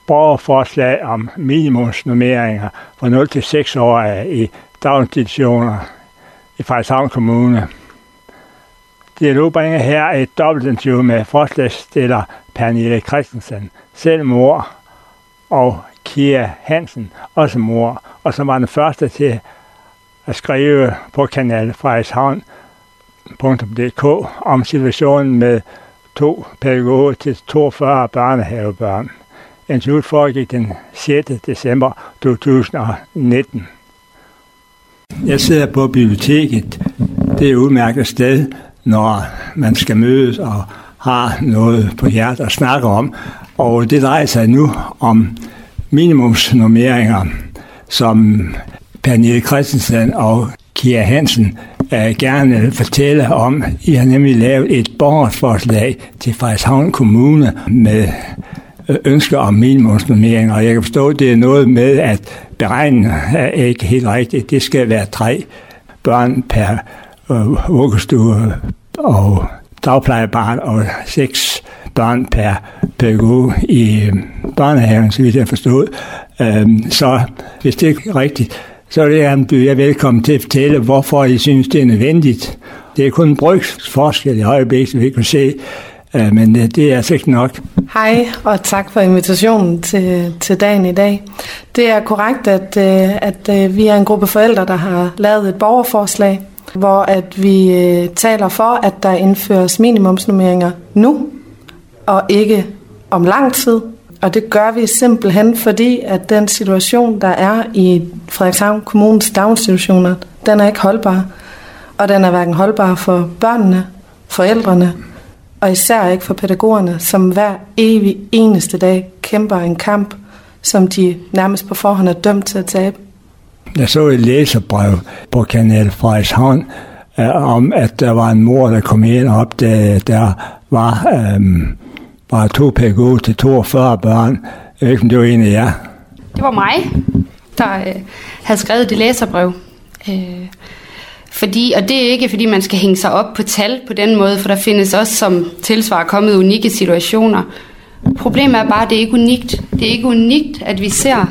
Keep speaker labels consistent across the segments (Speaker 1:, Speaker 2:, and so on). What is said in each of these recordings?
Speaker 1: borgerforslag om minimumsnormeringer fra 0 til 6 år i daginstitutioner i Frederikshavn Kommune. Dialogbringer her er et dobbeltinterview med forslagsstiller Pernille Christensen, selv mor, og Kia Hansen, også mor, og som var den første til at skrive på kanal Frederikshavn.dk om situationen med 2 pædagoger til 42 børnehavebørn. Interviewet foregik den 6. december 2019. Jeg sidder på biblioteket. Det er et udmærket sted, når man skal mødes og har noget på hjertet at snakke om. Og det drejer sig nu om minimumsnormeringer, som Pernille Christensen og Kia Hansen gerne vil fortælle om. I har nemlig lavet et borgerforslag til Frederikshavn Kommune med ønsker om minimumsnormeringer, og jeg kan forstå, at det er noget med, at beregningen er ikke helt rigtigt. Det skal være 3 børn per vuggestue og dagplejebarn og 6 børn per pædagog i børnehaven, så vidt jeg forstod. Så hvis det er rigtigt, så vil jeg gerne byde jer velkommen til at fortælle, hvorfor I synes, det er nødvendigt. Det er kun en brøksforskel i øjeblikket, så vi kan se, men det er altså ikke nok.
Speaker 2: Hej, og tak for invitationen til dagen i dag. Det er korrekt, at vi er en gruppe forældre, der har lavet et borgerforslag, hvor at vi taler for, at der indføres minimumsnormeringer nu, og ikke om lang tid. Og det gør vi simpelthen, fordi at den situation, der er i Frederikshavn Kommunes daginstitutioner, den er ikke holdbar. Og den er hverken holdbar for børnene, forældrene, og især ikke for pædagogerne, som hver evig eneste dag kæmper en kamp, som de nærmest på forhånd er dømt til at tabe.
Speaker 1: Jeg så et læserbrev på kanal Frederikshavn om, at der var en mor, der kom ind op, der var 2 pædagoger til 42 børn. Jeg ved ikke, om det var en af jer.
Speaker 3: Det var mig, der havde skrevet det læserbrev. Og det er ikke, fordi man skal hænge sig op på tal på den måde, for der findes også som tilsvar kommet unikke situationer. Problemet er bare, at det er ikke unikt. Det er ikke unikt, at vi ser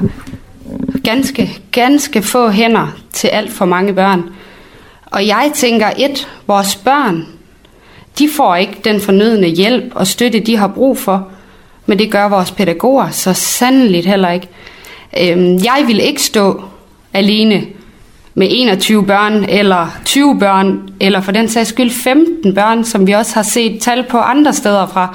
Speaker 3: ganske få hænder til alt for mange børn. Og jeg tænker, vores børn, de får ikke den fornødne hjælp og støtte, de har brug for, men det gør vores pædagoger så sandeligt heller ikke. Jeg vil ikke stå alene med 21 børn, eller 20 børn, eller for den sags skyld 15 børn, som vi også har set tal på andre steder fra.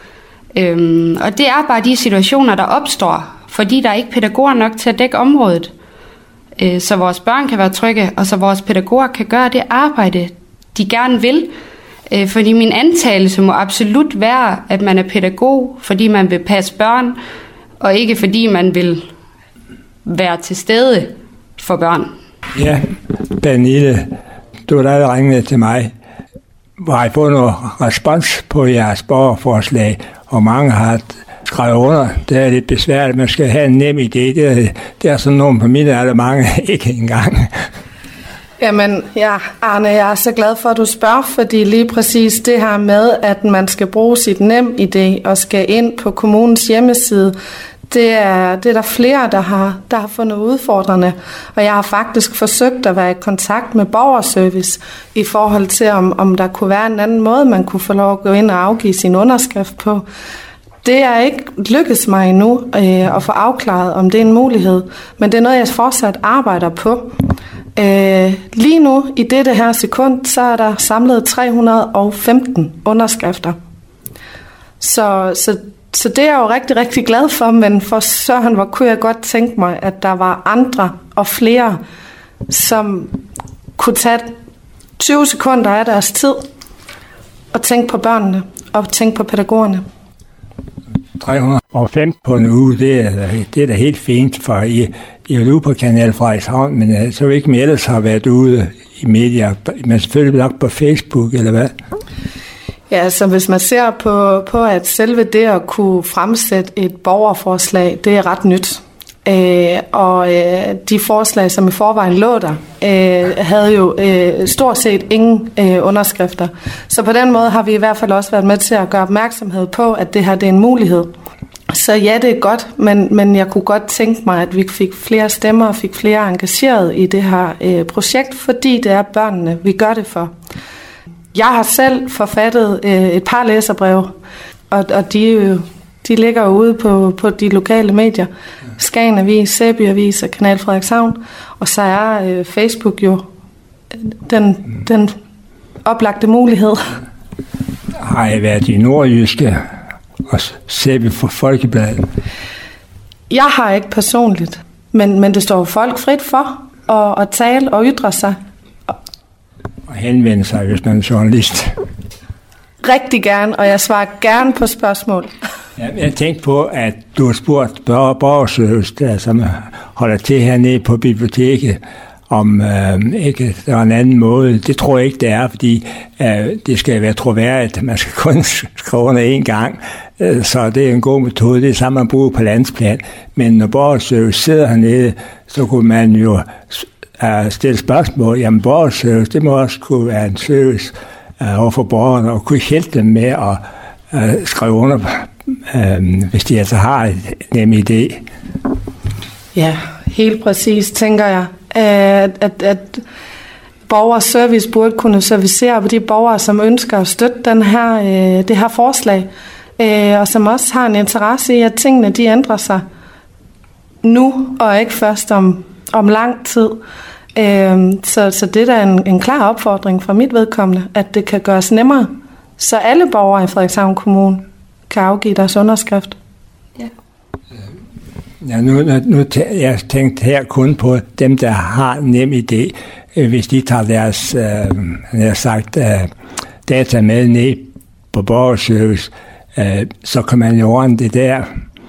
Speaker 3: Og det er bare de situationer, der opstår, fordi der er ikke pædagoger nok til at dække området. Så vores børn kan være trygge, og så vores pædagoger kan gøre det arbejde, de gerne vil. Fordi min antagelse må absolut være, at man er pædagog, fordi man vil passe børn, og ikke fordi man vil være til stede for børn.
Speaker 1: Ja, Pernille, du har da ringet til mig. Har I fået noget respons på jeres borgerforslag, og mange har skrevet under? Det er lidt besværligt, man skal have en nem idé. Det er sådan nogle på mit alder, mange ikke engang.
Speaker 2: Jamen, ja, Arne, jeg er så glad for, at du spørger, fordi lige præcis det her med, at man skal bruge sit NemID og skal ind på kommunens hjemmeside, det er der flere, der har fundet udfordrende. Og jeg har faktisk forsøgt at være i kontakt med borgerservice i forhold til, om der kunne være en anden måde, man kunne få lov at gå ind og afgive sin underskrift på. Det er ikke lykkedes mig endnu at få afklaret, om det er en mulighed, men det er noget, jeg fortsat arbejder på. Lige nu, i dette her sekund, så er der samlet 315 underskrifter. Så det er jeg jo rigtig, rigtig glad for, men for søren, hvor kunne jeg godt tænke mig, at der var andre og flere, som kunne tage 20 sekunder af deres tid og tænke på børnene og tænke på pædagogerne.
Speaker 1: 305 på en uge, det er da helt fint, for I er ude på kanal Frederikshavn, men så ikke mere ellers har været ude i medier, men selvfølgelig nok på Facebook, eller hvad?
Speaker 2: Ja, så hvis man ser på at selve det at kunne fremsætte et borgerforslag, det er ret nyt. De forslag, som i forvejen lå der, havde jo stort set ingen underskrifter. Så på den måde har vi i hvert fald også været med til at gøre opmærksomhed på, at det her det er en mulighed. Så ja, det er godt, men jeg kunne godt tænke mig, at vi fik flere stemmer og fik flere engageret i det her projekt, fordi det er børnene, vi gør det for. Jeg har selv forfattet et par læserbreve, og de ligger ude på de lokale medier. Skagen Avis, Sæby Avis og Kanal Frederikshavn. Og så er Facebook jo den oplagte mulighed.
Speaker 1: Har jeg været i Nordjyske og Sæby for Folkebladet?
Speaker 2: Jeg har ikke personligt, men det står folk frit for at tale og ytre sig.
Speaker 1: Og henvende sig, hvis man er journalist.
Speaker 2: Rigtig gerne, og jeg svarer gerne på spørgsmål.
Speaker 1: Jeg tænkte på, at du har spurgt borgerservice, som holder til hernede på biblioteket, om ikke der er en anden måde. Det tror jeg ikke, det er, fordi det skal være troværdigt. Man skal kun skrive under en gang, så det er en god metode. Det er samme, man bruger på landsplan. Men når borgerservice sidder hernede, så kunne man jo stille spørgsmål. Jamen, borgerservice, det må også kunne være en service overfor borgerne, og kunne hjælpe dem med at skrive under, hvis de altså har en nem idé.
Speaker 2: Ja, helt præcis, tænker jeg, at borgerservice burde kunne servicere på de borgere, som ønsker at støtte det her forslag, og som også har en interesse i, at tingene de ændrer sig nu, og ikke først om lang tid. Så det er en klar opfordring fra mit vedkommende, at det kan gøres nemmere, så alle borgere i Frederikshavn Kommune kan afgive deres underskrift.
Speaker 3: Ja.
Speaker 1: Ja, nu jeg tænkte her kun på dem, der har nem idé. Hvis de tager deres data med ned på borgerservice, så kan man jo ordne det der.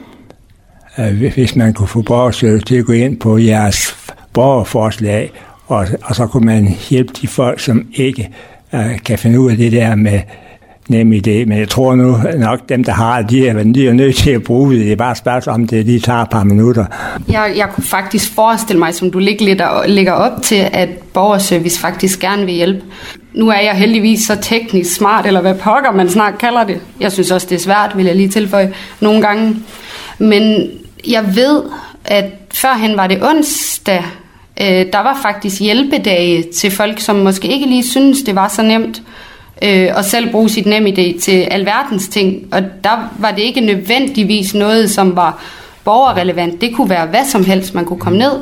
Speaker 1: Hvis man kunne få borgerservice til at gå ind på jeres borgerforslag, og så kunne man hjælpe de folk, som ikke kan finde ud af det der med nem idé. Men jeg tror nu nok, dem der har, de er nødt til at bruge det. Det er bare et spørgsmål om det, de tager et par minutter.
Speaker 3: Jeg kunne faktisk forestille mig, som du lægger op til, at borgerservice faktisk gerne vil hjælpe. Nu er jeg heldigvis så teknisk smart, eller hvad pokker man snart kalder det. Jeg synes også, det er svært, vil jeg lige tilføje nogle gange. Men jeg ved, at førhen var det onsdag, der var faktisk hjælpedage til folk, som måske ikke lige synes, det var så nemt at selv bruge sit NemID til alverdens ting. Og der var det ikke nødvendigvis noget, som var borgerrelevant. Det kunne være hvad som helst, man kunne komme ned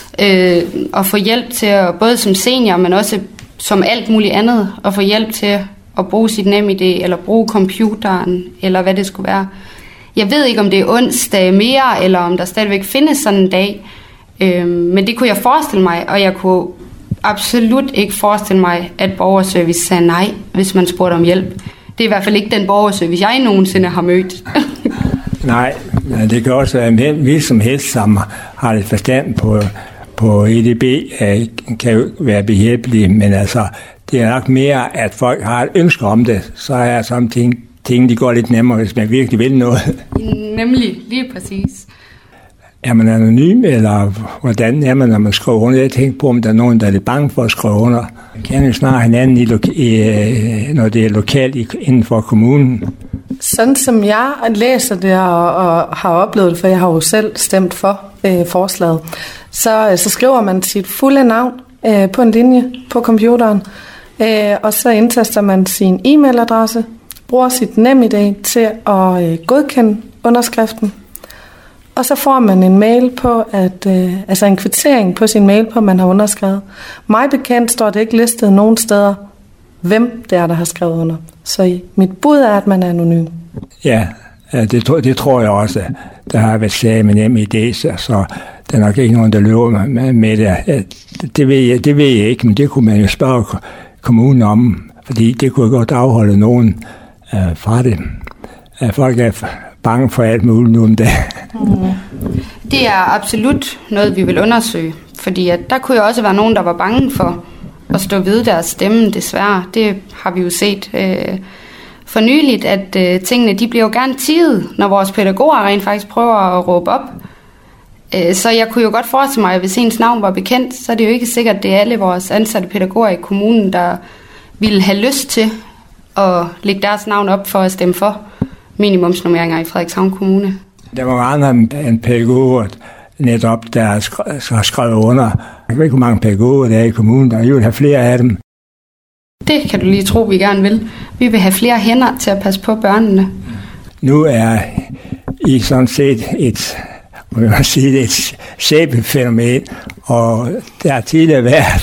Speaker 3: og få hjælp til, både som senior, men også som alt muligt andet, at få hjælp til at bruge sit NemID, eller bruge computeren, eller hvad det skulle være. Jeg ved ikke, om det er onsdag mere, eller om der stadigvæk findes sådan en dag. Men det kunne jeg forestille mig, og jeg kunne absolut ikke forestille mig, at borgerservice sagde nej, hvis man spurgte om hjælp. Det er i hvert fald ikke den borgerservice, jeg nogensinde har mødt.
Speaker 1: Nej, det kan også være en vi som helst, som har lidt forstand på EDB, kan jo være behjælpelige, men altså, det er nok mere, at folk har et ønske om det, så er sådan ting, de går lidt nemmere, hvis man virkelig vil noget.
Speaker 3: Nemlig, lige præcis.
Speaker 1: Er man anonym, eller hvordan er man, når man skriver under? Jeg tænker på, om der er nogen, der er lidt bange for at skrive under. Man kan jo snart hinanden, når det er lokalt inden for kommunen.
Speaker 2: Sådan som jeg læser det og har oplevet det, for jeg har jo selv stemt for forslaget, så skriver man sit fulde navn på en linje på computeren, og så indtaster man sin e-mailadresse, bruger sit NemID til at godkende underskriften, og så får man en mail på, altså en kvittering på sin mail på, at man har underskrevet. Mig bekendt står det ikke listet nogen steder, hvem det er, der har skrevet under. Så mit bud er, at man er anonym.
Speaker 1: Ja, det tror jeg også. Der har været sager med NemID, så der er nok ikke nogen, der løber med det. Det ved jeg ikke, men det kunne man jo spørge kommunen om, fordi det kunne godt afholde nogen fra det. Folk er bange for alt muligt nu om dagen.
Speaker 3: Det er absolut noget, vi vil undersøge, fordi at der kunne jo også være nogen, der var bange for at stå ved deres stemme, desværre. Det har vi jo set for nyligt, at tingene de bliver jo gerne tidet, når vores pædagoger rent faktisk prøver at råbe op. Så jeg kunne jo godt forestille mig, at hvis ens navn var bekendt, så er det jo ikke sikkert, at det er alle vores ansatte pædagoger i kommunen, der ville have lyst til at lægge deres navn op for at stemme for minimumsnormeringer i Frederikshavn Kommune.
Speaker 1: Der var andre end pædagoger, netop der har skrevet under. Jeg ved ikke, hvor mange pædagoger der er i kommunen, og I vil have flere af dem.
Speaker 3: Det kan du lige tro, vi gerne vil. Vi vil have flere hænder til at passe på børnene.
Speaker 1: Nu er I sådan set et sæbefænomen, og der har tidligere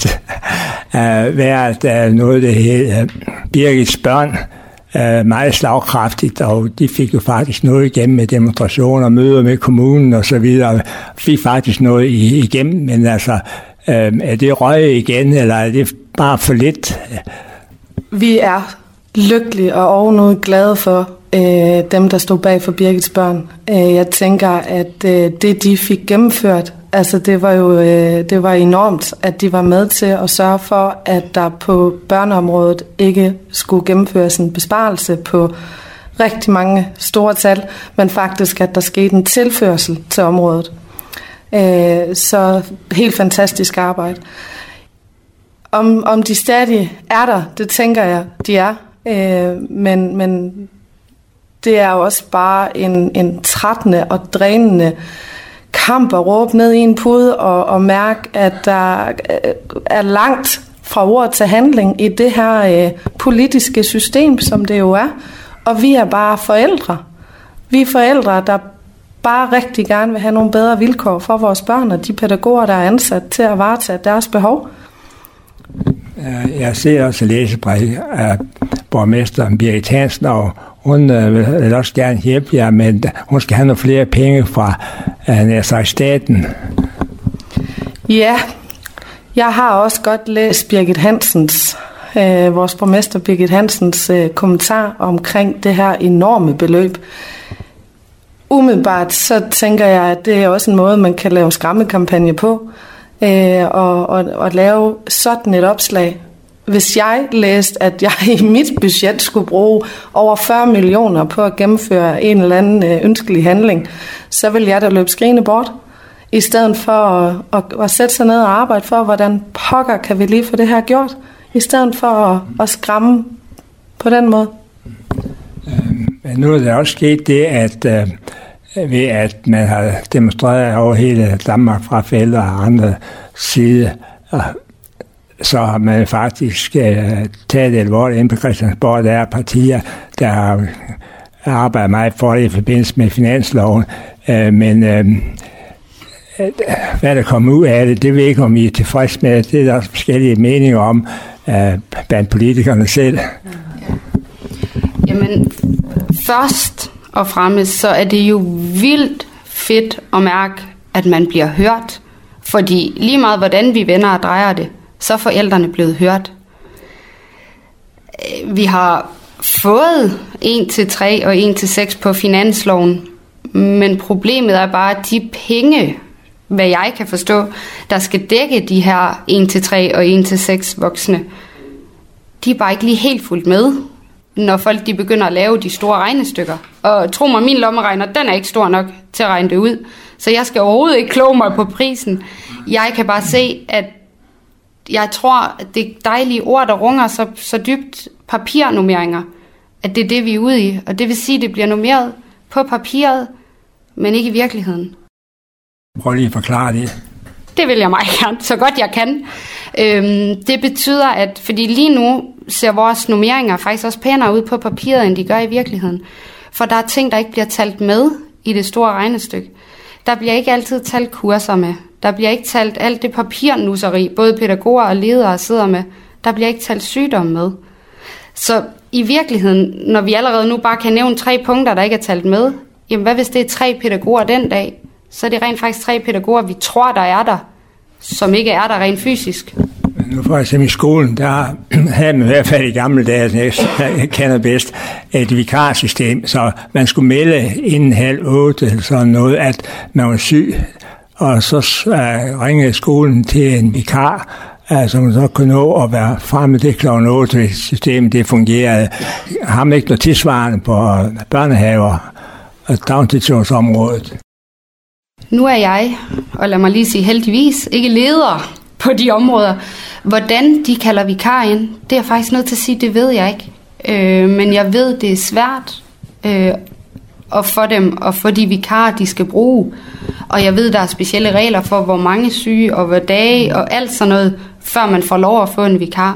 Speaker 1: været noget, der hedder Birgits børn, meget slagkraftigt, og de fik jo faktisk noget igennem med demonstrationer, møder med kommunen og så videre, fik faktisk noget igennem, men altså, er det røg igen, eller er det bare for lidt?
Speaker 2: Vi er lykkelige og ovenud glade for dem, der stod bag for Birgits børn. Jeg tænker, at det, de fik gennemført, altså det var enormt, at de var med til at sørge for, at der på børneområdet ikke skulle gennemføres en besparelse på rigtig mange store tal, men faktisk, at der skete en tilførsel til området. Så helt fantastisk arbejde. Om de stadig er der, det tænker jeg, de er. Men det er jo også bare en trættende og drænende kamp at råbe ned i en pude og mærke, at der er langt fra ord til handling i det her politiske system, som det jo er. Og vi er bare forældre. Vi er forældre, der bare rigtig gerne vil have nogle bedre vilkår for vores børn og de pædagoger, der er ansat til at varetage deres behov.
Speaker 1: Jeg ser også læsebrev af borgmesteren Birgit Hansen, og hun vil også gerne hjælpe jer, men hun skal have nogle flere penge fra staten.
Speaker 2: Ja, jeg har også godt læst Birgit Hansens, vores borgmester Birgit Hansens kommentar omkring det her enorme beløb. Umiddelbart så tænker jeg, at det er også en måde, man kan lave skræmmekampagne på, og lave sådan et opslag. Hvis jeg læste, at jeg i mit budget skulle bruge over 40 millioner på at gennemføre en eller anden ønskelig handling, så vil jeg da løbe skrigende bort, i stedet for at sætte sig ned og arbejde for, hvordan pokker kan vi lige få det her gjort, i stedet for at skræmme på den måde.
Speaker 1: Men nu er der også sket det, at ved at man har demonstreret over hele Danmark fra forældre og andre side, så har man faktisk taget det alvorligt ind på Christiansborg. Der er partier, der har arbejdet meget for det i forbindelse med finansloven, men hvad der kommer ud af det, det ved jeg ikke, om I er tilfreds med. Det er der også forskellige meninger om blandt politikerne selv.
Speaker 3: Jamen, først og fremmest, så er det jo vildt fedt at mærke, at man bliver hørt. Fordi lige meget hvordan vi vender og drejer det, så er forældrene blevet hørt. Vi har fået 1-3 og 1-6 på finansloven, men problemet er bare, at de penge, hvad jeg kan forstå, der skal dække de her 1-3 og 1-6 voksne, de er bare ikke lige helt fuldt med, når folk de begynder at lave de store regnestykker. Og tro mig, min lommeregner, den er ikke stor nok til at regne det ud. Så jeg skal overhovedet ikke kloge mig på prisen. Jeg kan bare se, at jeg tror, at det dejlige ord, der runger så dybt, papirnummeringer, at det er det, vi er ude i. Og det vil sige, at det bliver nummeret på papiret, men ikke i virkeligheden.
Speaker 1: Prøv lige at forklare det.
Speaker 3: Det vil jeg meget gerne, så godt jeg kan. Det betyder, at fordi lige nu ser vores nummeringer faktisk også pænere ud på papiret, end de gør i virkeligheden. For der er ting, der ikke bliver talt med i det store regnestykke. Der bliver ikke altid talt kurser med. Der bliver ikke talt alt det papirnusseri, både pædagoger og ledere sidder med. Der bliver ikke talt sygdom med. Så i virkeligheden, når vi allerede nu bare kan nævne 3 punkter, der ikke er talt med, jamen hvad hvis det er 3 pædagoger den dag? Så er det rent faktisk 3 pædagoger, vi tror, der, som ikke er der rent fysisk.
Speaker 1: Nu for eksempel i skolen, der havde man i hvert fald i gamle dage, jeg kender bedst, et vikarsystem, så man skulle melde inden 7:30 eller sådan noget, at man var syg, og så ringede skolen til en vikar, som så kunne nå at være fremme det kl. 8, hvis systemet det fungerede. Har man ikke noget tilsvarende på børnehaver og daginstitutionsområdet?
Speaker 3: Nu er jeg, og lad mig lige sige heldigvis, ikke leder på de områder. Hvordan de kalder vikar ind, det er jeg faktisk nødt til at sige, det ved jeg ikke. Men jeg ved, det er svært og for dem, og for de vikarer, de skal bruge. Og jeg ved, der er specielle regler for, hvor mange syge, og hvor dage, og alt sådan noget, før man får lov at få en vikar.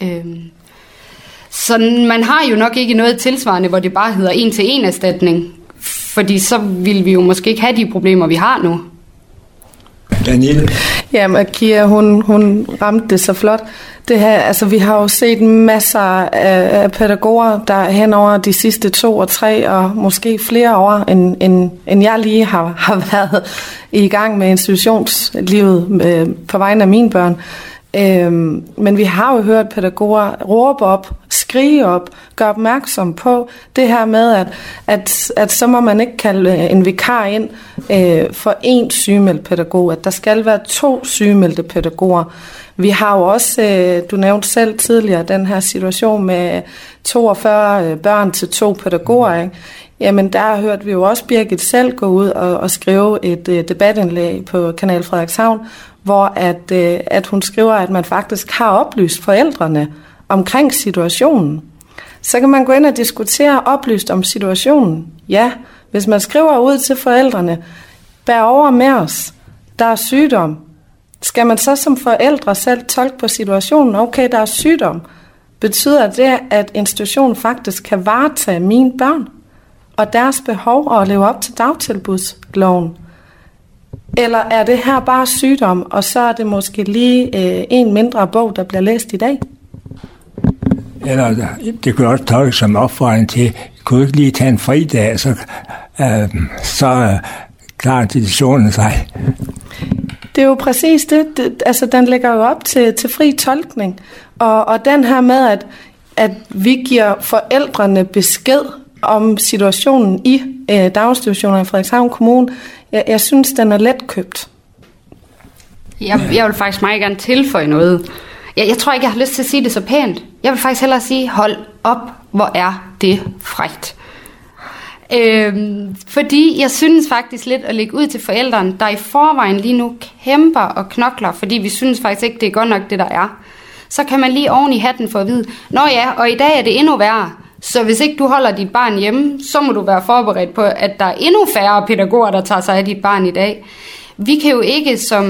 Speaker 3: Så man har jo nok ikke noget tilsvarende, hvor det bare hedder 1-til-1 erstatning. Fordi så vil vi jo måske ikke have de problemer, vi har nu.
Speaker 1: Danielle?
Speaker 2: Jamen, Kira, hun ramte det så flot. Det her, altså, vi har jo set masser af pædagoger, der hen over de sidste 2 og 3 og måske flere år, end jeg lige har været i gang med institutionslivet på vegne af mine børn. Men vi har jo hørt pædagoger råbe op, skrige op, gøre opmærksom på det her med, at så må man ikke kalde en vikar ind for 1 sygemeldt pædagog, at der skal være 2 sygemeldte pædagoger. Vi har jo også, du nævnte selv tidligere, den her situation med 42 børn til 2 pædagoger, ikke? Jamen der hørte vi jo også Birgit selv gå ud og skrive et debatindlæg på Kanal Frederikshavn, hvor at hun skriver, at man faktisk har oplyst forældrene omkring situationen. Så kan man gå ind og diskutere oplyst om situationen. Ja, hvis man skriver ud til forældrene, bær over med os, der er sygdom. Skal man så som forældre selv tolke på situationen? Okay, der er sygdom. Betyder det, at institutionen faktisk kan varetage mine børn og deres behov og leve op til dagtilbudsloven? Eller er det her bare sygdom, og så er det måske lige en mindre bog, der bliver læst i dag?
Speaker 1: Eller det kunne også tolkes som opfordring til, kunne ikke lige tage en fridag, så klarer institutionen sig.
Speaker 2: Det er jo præcis det. Altså, den lægger jo op til fri tolkning. Og den her med, at vi giver forældrene besked om situationen i daginstitutioner i Frederikshavn Kommune, jeg synes, den er letkøbt.
Speaker 3: Jeg vil faktisk meget gerne tilføje noget. Jeg tror ikke, jeg har lyst til at sige det så pænt. Jeg vil faktisk hellere sige, hold op, hvor er det frækt. Fordi jeg synes faktisk lidt at lægge ud til forældrene, der i forvejen lige nu kæmper og knokler, fordi vi synes faktisk ikke, det er godt nok det, der er. Så kan man lige oven i hatten få at vide, nå ja, og i dag er det endnu værre. Så hvis ikke du holder dit barn hjemme, så må du være forberedt på, at der er endnu færre pædagoger, der tager sig af dit barn i dag. Vi kan jo ikke som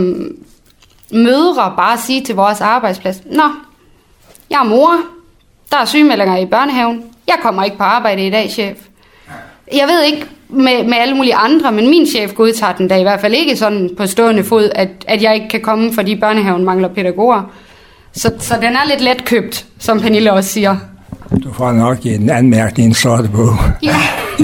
Speaker 3: mødre bare sige til vores arbejdsplads, nå, jeg er mor, der er sygemeldinger i børnehaven, jeg kommer ikke på arbejde i dag, chef. Jeg ved ikke med alle mulige andre, men min chef godtager den da i hvert fald ikke sådan på stående fod, at jeg ikke kan komme, fordi børnehaven mangler pædagoger. Så den er lidt letkøbt, som Pernille også siger.
Speaker 1: Du får nok en anmærkning i en sorte bog.
Speaker 3: Ja,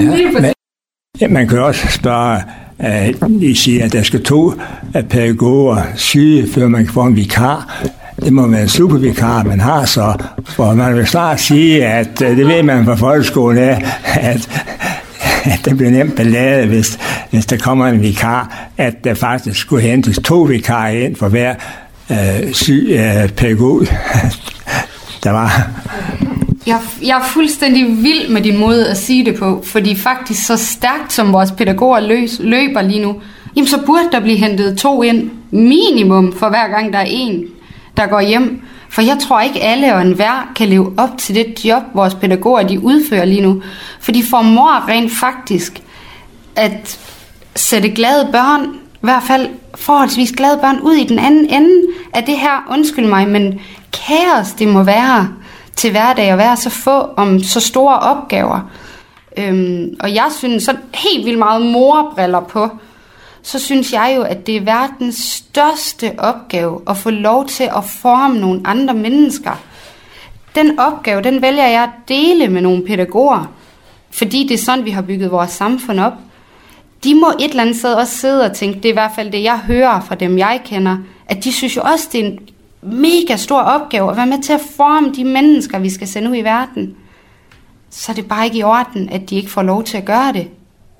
Speaker 1: men man kan også spørge, I siger, at der skal 2 pædagoger syge, før man kan få en vikar. Det må være en supervikar, man har så. For man vil snart sige, at det ved man fra folkeskolen af, at det bliver nemt ballade, hvis der kommer en vikar, at der faktisk skulle hentes 2 vikarer ind for hver syg pædagog, der var.
Speaker 3: Jeg er fuldstændig vild med din måde at sige det på, fordi faktisk så stærkt som vores pædagoger løber lige nu, jamen så burde der blive hentet 2 ind minimum for hver gang der er en, der går hjem. For jeg tror ikke alle og enhver kan leve op til det job, vores pædagoger de udfører lige nu. For de formår rent faktisk at sætte glade børn, i hvert fald forholdsvis glade børn, ud i den anden ende af det her, undskyld mig, men kaos det må være til hverdag at være så få om så store opgaver. Og jeg synes så helt vildt meget morbriller på, så synes jeg jo, at det er verdens største opgave at få lov til at forme nogle andre mennesker. Den opgave, den vælger jeg at dele med nogle pædagoger, fordi det er sådan, vi har bygget vores samfund op. De må et eller andet sted også sidde og tænke, det er i hvert fald det, jeg hører fra dem, jeg kender, at de synes jo også, det er en mega stor opgave at være med til at forme de mennesker, vi skal sende ud i verden. Så er det bare ikke i orden, at de ikke får lov til at gøre det.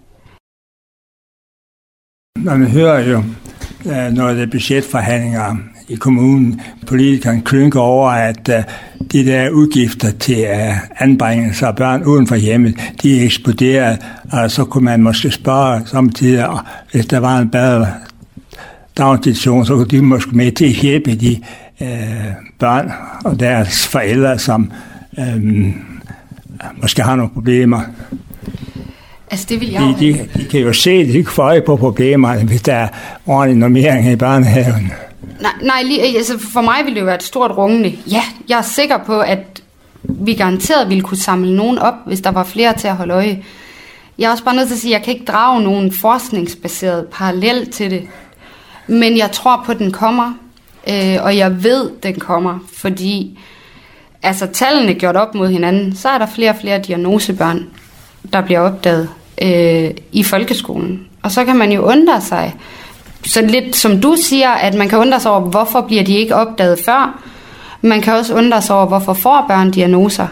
Speaker 1: Man hører jo, når der er budgetforhandlinger i kommunen, politikerne klynker over, at de der udgifter til anbringelse af børn uden for hjemmet, de er eksploderet, og så kunne man måske spørge samtidig, hvis der var en bedre daginstitution, så kunne de måske med til at hjælpe de børn og deres forældre, som måske har nogle problemer.
Speaker 3: Altså, det vil jeg
Speaker 1: de kan jo se, at de kan få øje på problemerne, hvis der er ordentlig normering i børnehaven.
Speaker 3: Nej, altså for mig ville det jo være et stort rungende. Ja, jeg er sikker på, at vi garanteret ville kunne samle nogen op, hvis der var flere til at holde øje. Jeg er også bare nødt til at sige, at jeg kan ikke drage nogen forskningsbaseret parallel til det. Men jeg tror på, at den kommer, og jeg ved, den kommer, fordi altså, tallene gjort op mod hinanden, så er der flere og flere diagnosebørn, der bliver opdaget i folkeskolen. Og så kan man jo undre sig, så lidt som du siger, at man kan undre sig over, hvorfor bliver de ikke opdaget før. Man kan også undre sig over, hvorfor får børn diagnoser.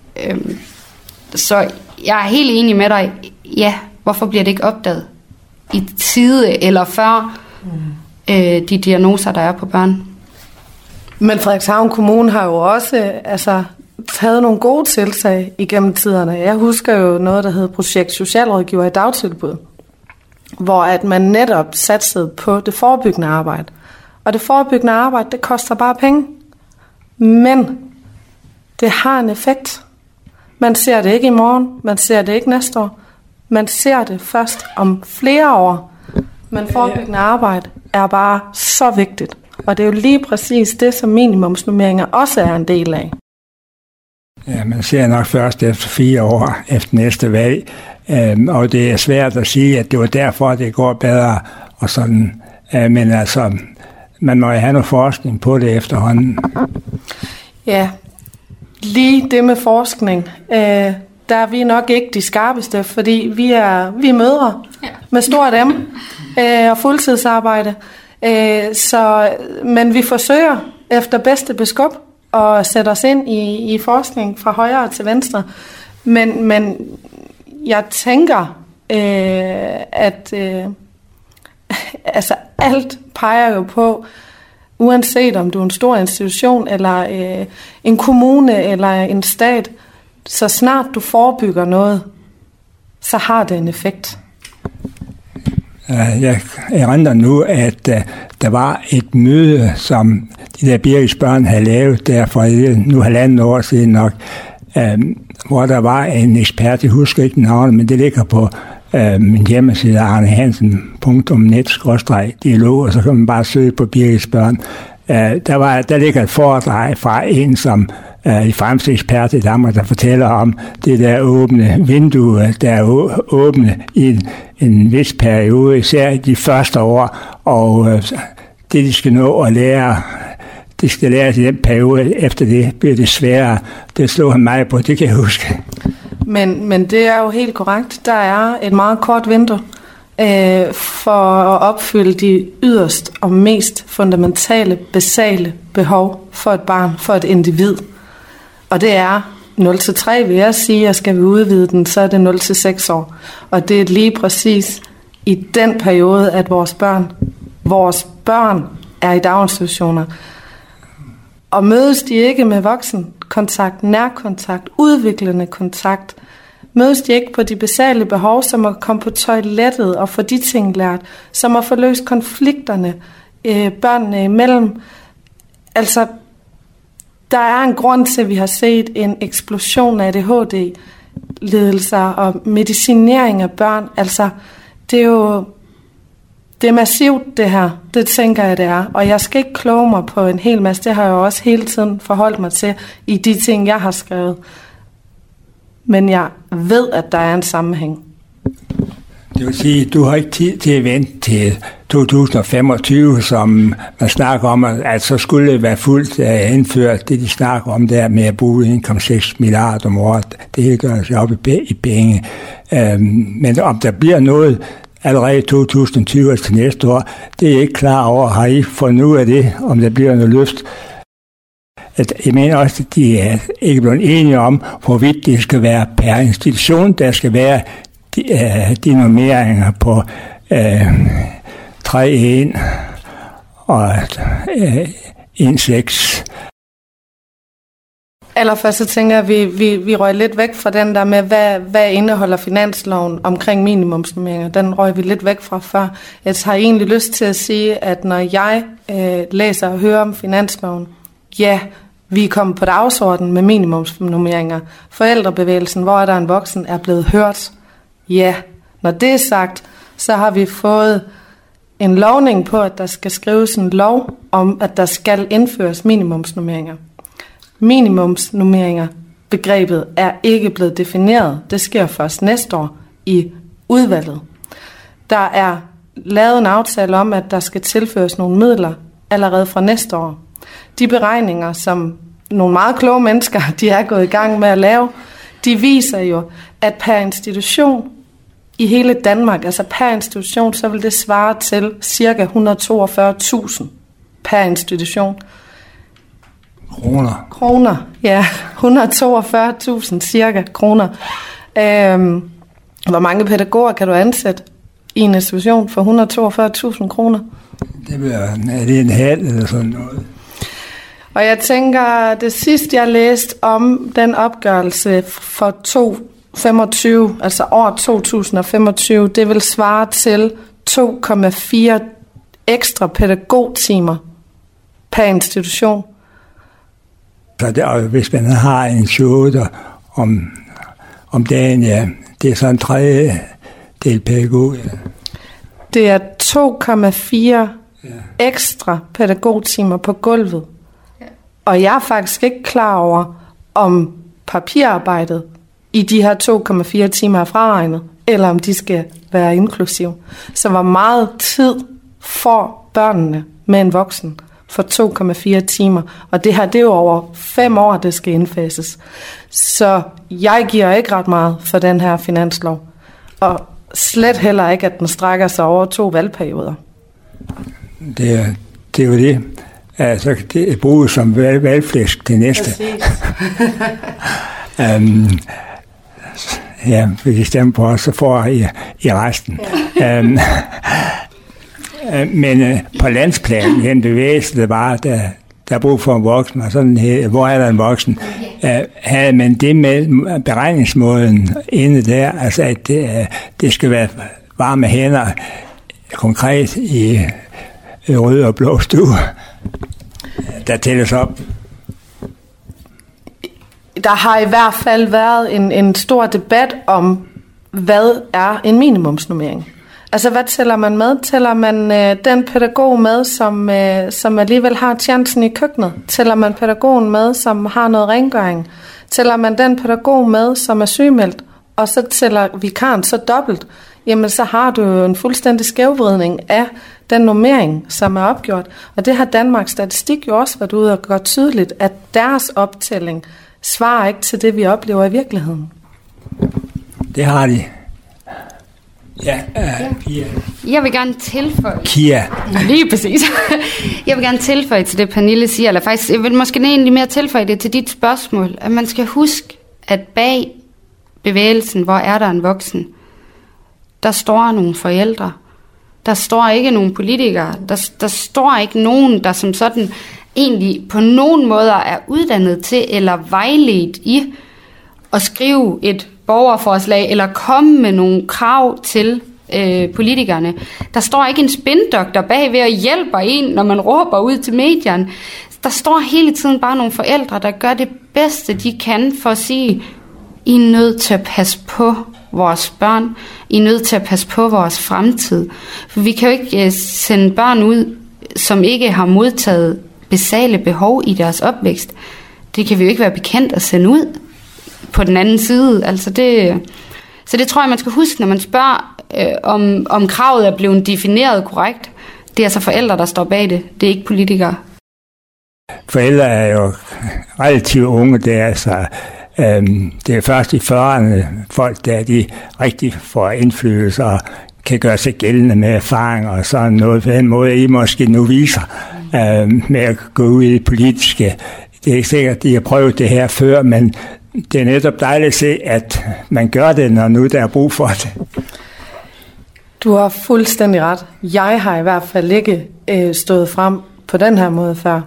Speaker 3: Så jeg er helt enig med dig. Ja, hvorfor bliver det ikke opdaget i tide eller før de diagnoser, der er på børn?
Speaker 2: Men Frederikshavn Kommune har jo også taget nogle gode tiltag igennem tiderne. Jeg husker jo noget, der hed Projekt Socialrådgiver i dagtilbud, hvor at man netop satsede på det forebyggende arbejde. Og det forebyggende arbejde, det koster bare penge. Men det har en effekt. Man ser det ikke i morgen, man ser det ikke næste år. Man ser det først om flere år. Men forebyggende arbejde er bare så vigtigt. Og det er jo lige præcis det, som minimumsnormeringer også er en del af.
Speaker 1: Ja, man ser nok først efter 4 år efter næste valg. Og det er svært at sige, at det var derfor, det går bedre. Og sådan. Men altså, man må jo have noget forskning på det efterhånden. Ja,
Speaker 2: lige det med forskning, der er vi nok ikke de skarpeste, fordi vi er mødre med stort M og fuldtidsarbejde. Men vi forsøger efter bedste beskub at sætte os ind i forskning fra højre til venstre. Men jeg tænker, at alt peger jo på, uanset om du er en stor institution, eller en kommune, eller en stat, så snart du forebygger noget, så har det en effekt.
Speaker 1: Jeg erindrer nu, at der var et møde, som de der Birgis børn havde lavet der for nu 1,5 år siden nok, hvor der var en ekspert, jeg husker ikke navnet, men det ligger på min hjemmeside arnehansen.net/dialog, og så kan man bare søge på Birgis børn. Der ligger et foredrag fra en, som i fremmeste ekspert i Danmark, der fortæller om det der åbne vindue, der er åbne i en vis periode, især i de første år, og det de skal nå at lære, det skal læres i den periode, efter det bliver det sværere. Det slår han mig på, det kan jeg huske.
Speaker 2: Men det er jo helt korrekt. Der er et meget kort vindue for at opfylde de yderst og mest fundamentale, basale behov for et barn, for et individ. Og det er 0-3, vil jeg sige, og skal vi udvide den, så er det 0-6 år. Og det er lige præcis i den periode, at vores børn er i daginstitutioner. Og mødes de ikke med voksenkontakt, nærkontakt, udviklende kontakt, mødes de ikke på de basale behov, som at komme på toilettet og få de ting lært, som at få løst konflikterne børnene imellem. Altså, der er en grund til, at vi har set en eksplosion af ADHD-lidelser og medicinering af børn. Altså, det er massivt det her. Det tænker jeg, det er. Og jeg skal ikke kloge mig på en hel masse. Det har jeg jo også hele tiden forholdt mig til i de ting, jeg har skrevet. Men jeg ved, at der er en sammenhæng.
Speaker 1: Det vil sige, at du har ikke tid til at vente til 2025, som man snakker om, at så skulle det være fuldt indført. Det, de snakker om der med at bruge 1,6 milliarder om året, det gør sig op i penge. Men om der bliver noget allerede 2020 til næste år, det er jeg ikke klar over. Har I fundet ud af det, om der bliver noget løft? Jeg mener også, at de er ikke blevet enige om, hvorvidt det skal være per institution, der skal være de normeringer på 3-1 og 1-6.
Speaker 2: Allerførst så tænker jeg, at vi røg lidt væk fra den der med, hvad indeholder finansloven omkring minimumsnormeringer. Den røg vi lidt væk fra før. Jeg har egentlig lyst til at sige, at når jeg læser og hører om finansloven, ja, vi er kommet på dagsordenen med minimumsnormeringer. Forældrebevægelsen, hvor er der en voksen, er blevet hørt. Ja, når det er sagt, så har vi fået en lovning på, at der skal skrives en lov om, at der skal indføres minimumsnormeringer. Minimumsnormeringer, begrebet er ikke blevet defineret. Det sker først næste år i udvalget. Der er lavet en aftale om, at der skal tilføres nogle midler allerede fra næste år. De beregninger, som nogle meget kloge mennesker de er gået i gang med at lave, de viser jo, at per institution i hele Danmark, altså per institution, så vil det svare til ca. 142.000 per institution. Kroner, ja. 142.000 cirka kroner. Hvor mange pædagoger kan du ansætte i en institution for 142.000 kroner?
Speaker 1: Er det en halv eller sådan noget?
Speaker 2: Og jeg tænker, det sidste jeg læste om den opgørelse for 2025, altså år 2025, det vil svare til 2,4 ekstra pædagogtimer per institution.
Speaker 1: Så hvis man har en 28 om dagen, ja, det er så en tredjedel pædagog. Ja.
Speaker 2: Det er 2,4 ekstra pædagogtimer på gulvet. Ja. Og jeg er faktisk ikke klar over, om papirarbejdet i de her 2,4 timer er fraregnet, eller om de skal være inklusiv. Så hvor meget tid får børnene med en voksen for 2,4 timer? Og det her, det er jo over 5 år, det skal indfases. Så jeg giver ikke ret meget for den her finanslov. Og slet heller ikke, at den strækker sig over 2 valgperioder. Det
Speaker 1: er jo det. Altså, det bruges som valgflæsk til næste. Ja, hvis I stemmer på os, så får I resten. Ja. Men på landsplan, den bevægelse, det var, der er brug for en voksen, og sådan her, hvor er der en voksen? Havde man det med beregningsmåden inde der, altså at det skal være varme hænder, konkret i rød og blå stue, der tælles op?
Speaker 2: Der har i hvert fald været en stor debat om, hvad er en minimumsnormering? Altså, hvad tæller man med? Tæller man den pædagog med, som alligevel har chancen i køkkenet? Tæller man pædagogen med, som har noget rengøring? Tæller man den pædagog med, som er sygemeldt? Og så tæller vikaren så dobbelt? Jamen, så har du jo en fuldstændig skævvridning af den normering, som er opgjort. Og det har Danmarks Statistik jo også været ude og gøre tydeligt, at deres optælling svarer ikke til det, vi oplever i virkeligheden.
Speaker 1: Det har de. Ja, Pia.
Speaker 3: Jeg vil gerne tilføje.
Speaker 1: Kia.
Speaker 3: Lige præcis. Jeg vil gerne tilføje til det, Pernille siger, eller faktisk, jeg vil måske egentlig mere tilføje det til dit spørgsmål, at man skal huske, at bag bevægelsen, hvor er der en voksen, der står nogle forældre. Der står ikke nogen politikere. Der står ikke nogen, der som sådan egentlig på nogen måder er uddannet til eller vejledt i at skrive et borgerforslag eller komme med nogle krav til politikerne. Der står ikke en spindoktor bagved og hjælper en, når man råber ud til medierne. Der står hele tiden bare nogle forældre, der gør det bedste, de kan for at sige, I er nødt til at passe på vores børn. I er nødt til at passe på vores fremtid. For vi kan jo ikke sende børn ud, som ikke har modtaget basale behov i deres opvækst. Det kan vi jo ikke være bekendt at sende ud på den anden side. Altså så det tror jeg, man skal huske, når man spørger, om kravet er blevet defineret korrekt. Det er altså forældre, der står bag det. Det er ikke politikere.
Speaker 1: Forældre er jo relativt unge. Det er altså det er først i 40'erne folk, der de rigtig får indflydelse og kan gøre sig gældende med erfaring og sådan noget. På den måde, I måske nu viser med at gå ud i det politiske. Det er ikke sikkert, at de har prøvet det her før, men det er netop dejligt at se, at man gør det, når nu der er brug for det.
Speaker 2: Du har fuldstændig ret. Jeg har i hvert fald ikke stået frem på den her måde før.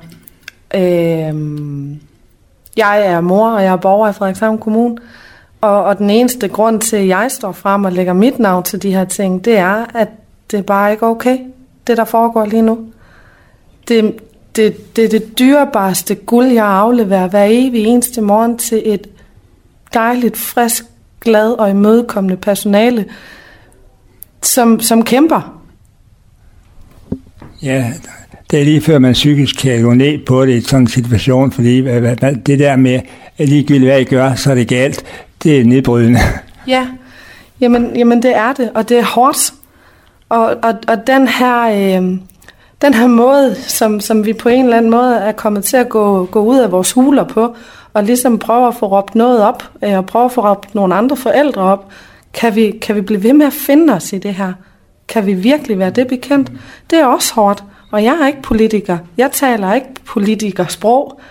Speaker 2: Jeg er mor, og jeg er borger i Frederikshavn Kommune. Og den eneste grund til, at jeg står frem og lægger mit navn til de her ting, det er, at det bare ikke er okay, det der foregår lige nu. Det er det dyrebareste guld, jeg afleverer hver evig eneste morgen til et dejligt, frisk glad og imødekommende personale, som kæmper.
Speaker 1: Ja, det er lige før man psykisk kan gå ned på det i sådan en situation, fordi det der med, at ligegyldigt hvad I gør, så er det galt, det er nedbrydende.
Speaker 2: Ja, jamen det er det, og det er hårdt. Og den her måde, som vi på en eller anden måde er kommet til at gå ud af vores huler på, og ligesom prøve at få råbt noget op, og prøve at få råbt nogle andre forældre op, kan vi blive ved med at finde os i det her? Kan vi virkelig være det bekendt? Det er også hårdt, og jeg er ikke politiker. Jeg taler ikke politikersprog.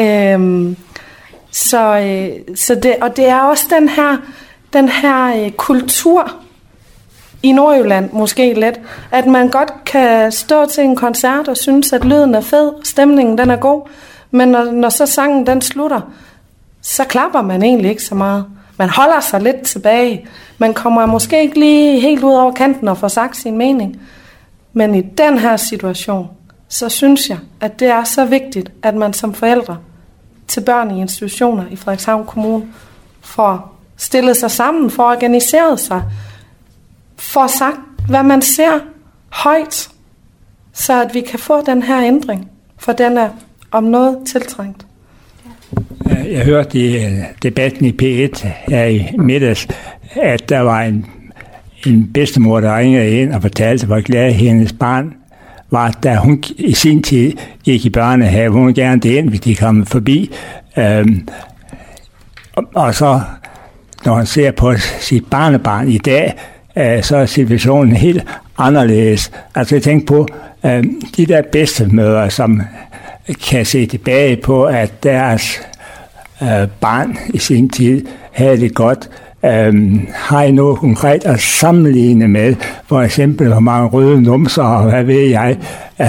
Speaker 2: Så det er også den her kultur i Nordjylland måske lidt, at man godt kan stå til en koncert og synes, at lyden er fed, stemningen den er god, men når så sangen den slutter, så klapper man egentlig ikke så meget. Man holder sig lidt tilbage. Man kommer måske ikke lige helt ud over kanten og får sagt sin mening. Men i den her situation, så synes jeg, at det er så vigtigt, at man som forældre til børn i institutioner i Frederikshavn Kommune får stillet sig sammen, får organiseret sig, får sagt, hvad man ser højt, så at vi kan få den her ændring, for den er om noget tiltrængt.
Speaker 1: Jeg hørte i debatten i P1 her i middags, at der var en bedstemor, der ringede ind og fortalte, hvor glad hendes barn var, da hun i sin tid gik i børnehave. Hun ville gerne det ind, hvis de kom forbi. Og så, når han ser på sit barnebarn i dag, så er situationen helt anderledes. Altså jeg tænker på de der bedstemødre, som kan se tilbage på, at deres barn i sin tid havde det godt. Har I noget konkret at sammenligne med? For eksempel, hvor mange røde numser, og hvad ved jeg?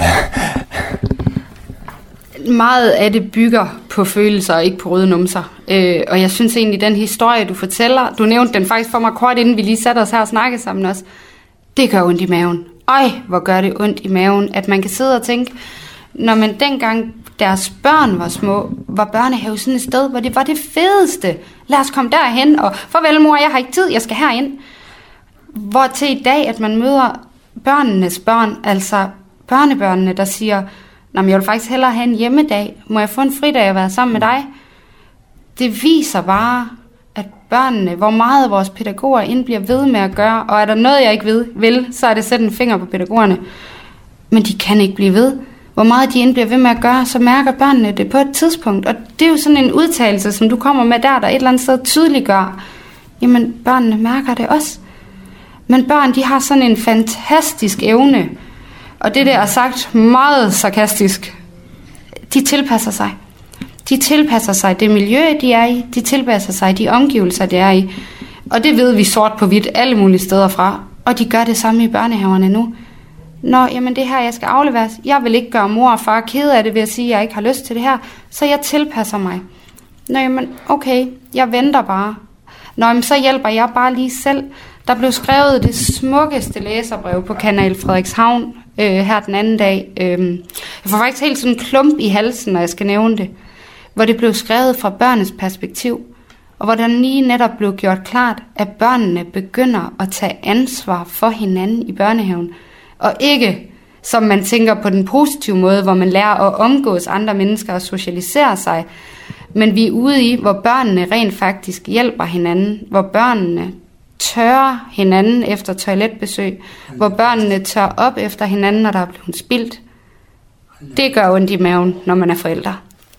Speaker 3: Meget af det bygger på følelser og ikke på røde numser. Og jeg synes egentlig, den historie, du fortæller, du nævnte den faktisk for mig kort, inden vi lige satte os her og snakkede sammen også. Det gør ondt i maven. Hvor gør det ondt i maven, at man kan sidde og tænke, når man dengang deres børn var små, var børnehave sådan et sted, hvor det var det fedeste. Lad os komme derhen, og farvel mor, jeg har ikke tid, jeg skal herind. Hvor til i dag, at man møder børnenes børn, altså børnebørnene, der siger, jeg vil faktisk hellere have en hjemmedag, må jeg få en fridag og være sammen med dig? Det viser bare, at børnene, hvor meget vores pædagoger ind bliver ved med at gøre, og er der noget, jeg ikke vil, så er det at sætte en finger på pædagogerne. Men de kan ikke blive ved. Hvor meget de ind bliver ved med at gøre, så mærker børnene det på et tidspunkt. Og det er jo sådan en udtalelse, som du kommer med der et eller andet sted tydeliggør. Jamen, børnene mærker det også. Men børn, de har sådan en fantastisk evne. Og det der er sagt meget sarkastisk. De tilpasser sig. De tilpasser sig det miljø, de er i. De tilpasser sig de omgivelser, de er i. Og det ved vi sort på hvidt alle mulige steder fra. Og de gør det samme i børnehaverne nu. Jamen det her, jeg skal afleveres. Jeg vil ikke gøre mor og far kede af det ved at sige, at jeg ikke har lyst til det her. Så jeg tilpasser mig. Jamen okay, jeg venter bare. Jamen så hjælper jeg bare lige selv. Der blev skrevet det smukkeste læserbrev på Kanal Frederikshavn her den anden dag. Jeg får faktisk helt sådan en klump i halsen, når jeg skal nævne det. Hvor det blev skrevet fra børnenes perspektiv. Og hvor der lige netop blev gjort klart, at børnene begynder at tage ansvar for hinanden i børnehaven. Og ikke, som man tænker på den positive måde, hvor man lærer at omgås andre mennesker og socialisere sig. Men vi er ude i, hvor børnene rent faktisk hjælper hinanden. Hvor børnene tørrer hinanden efter toiletbesøg. Hvor børnene tørrer op efter hinanden, når der er blevet spildt. Det gør ondt i maven, når man er forældre.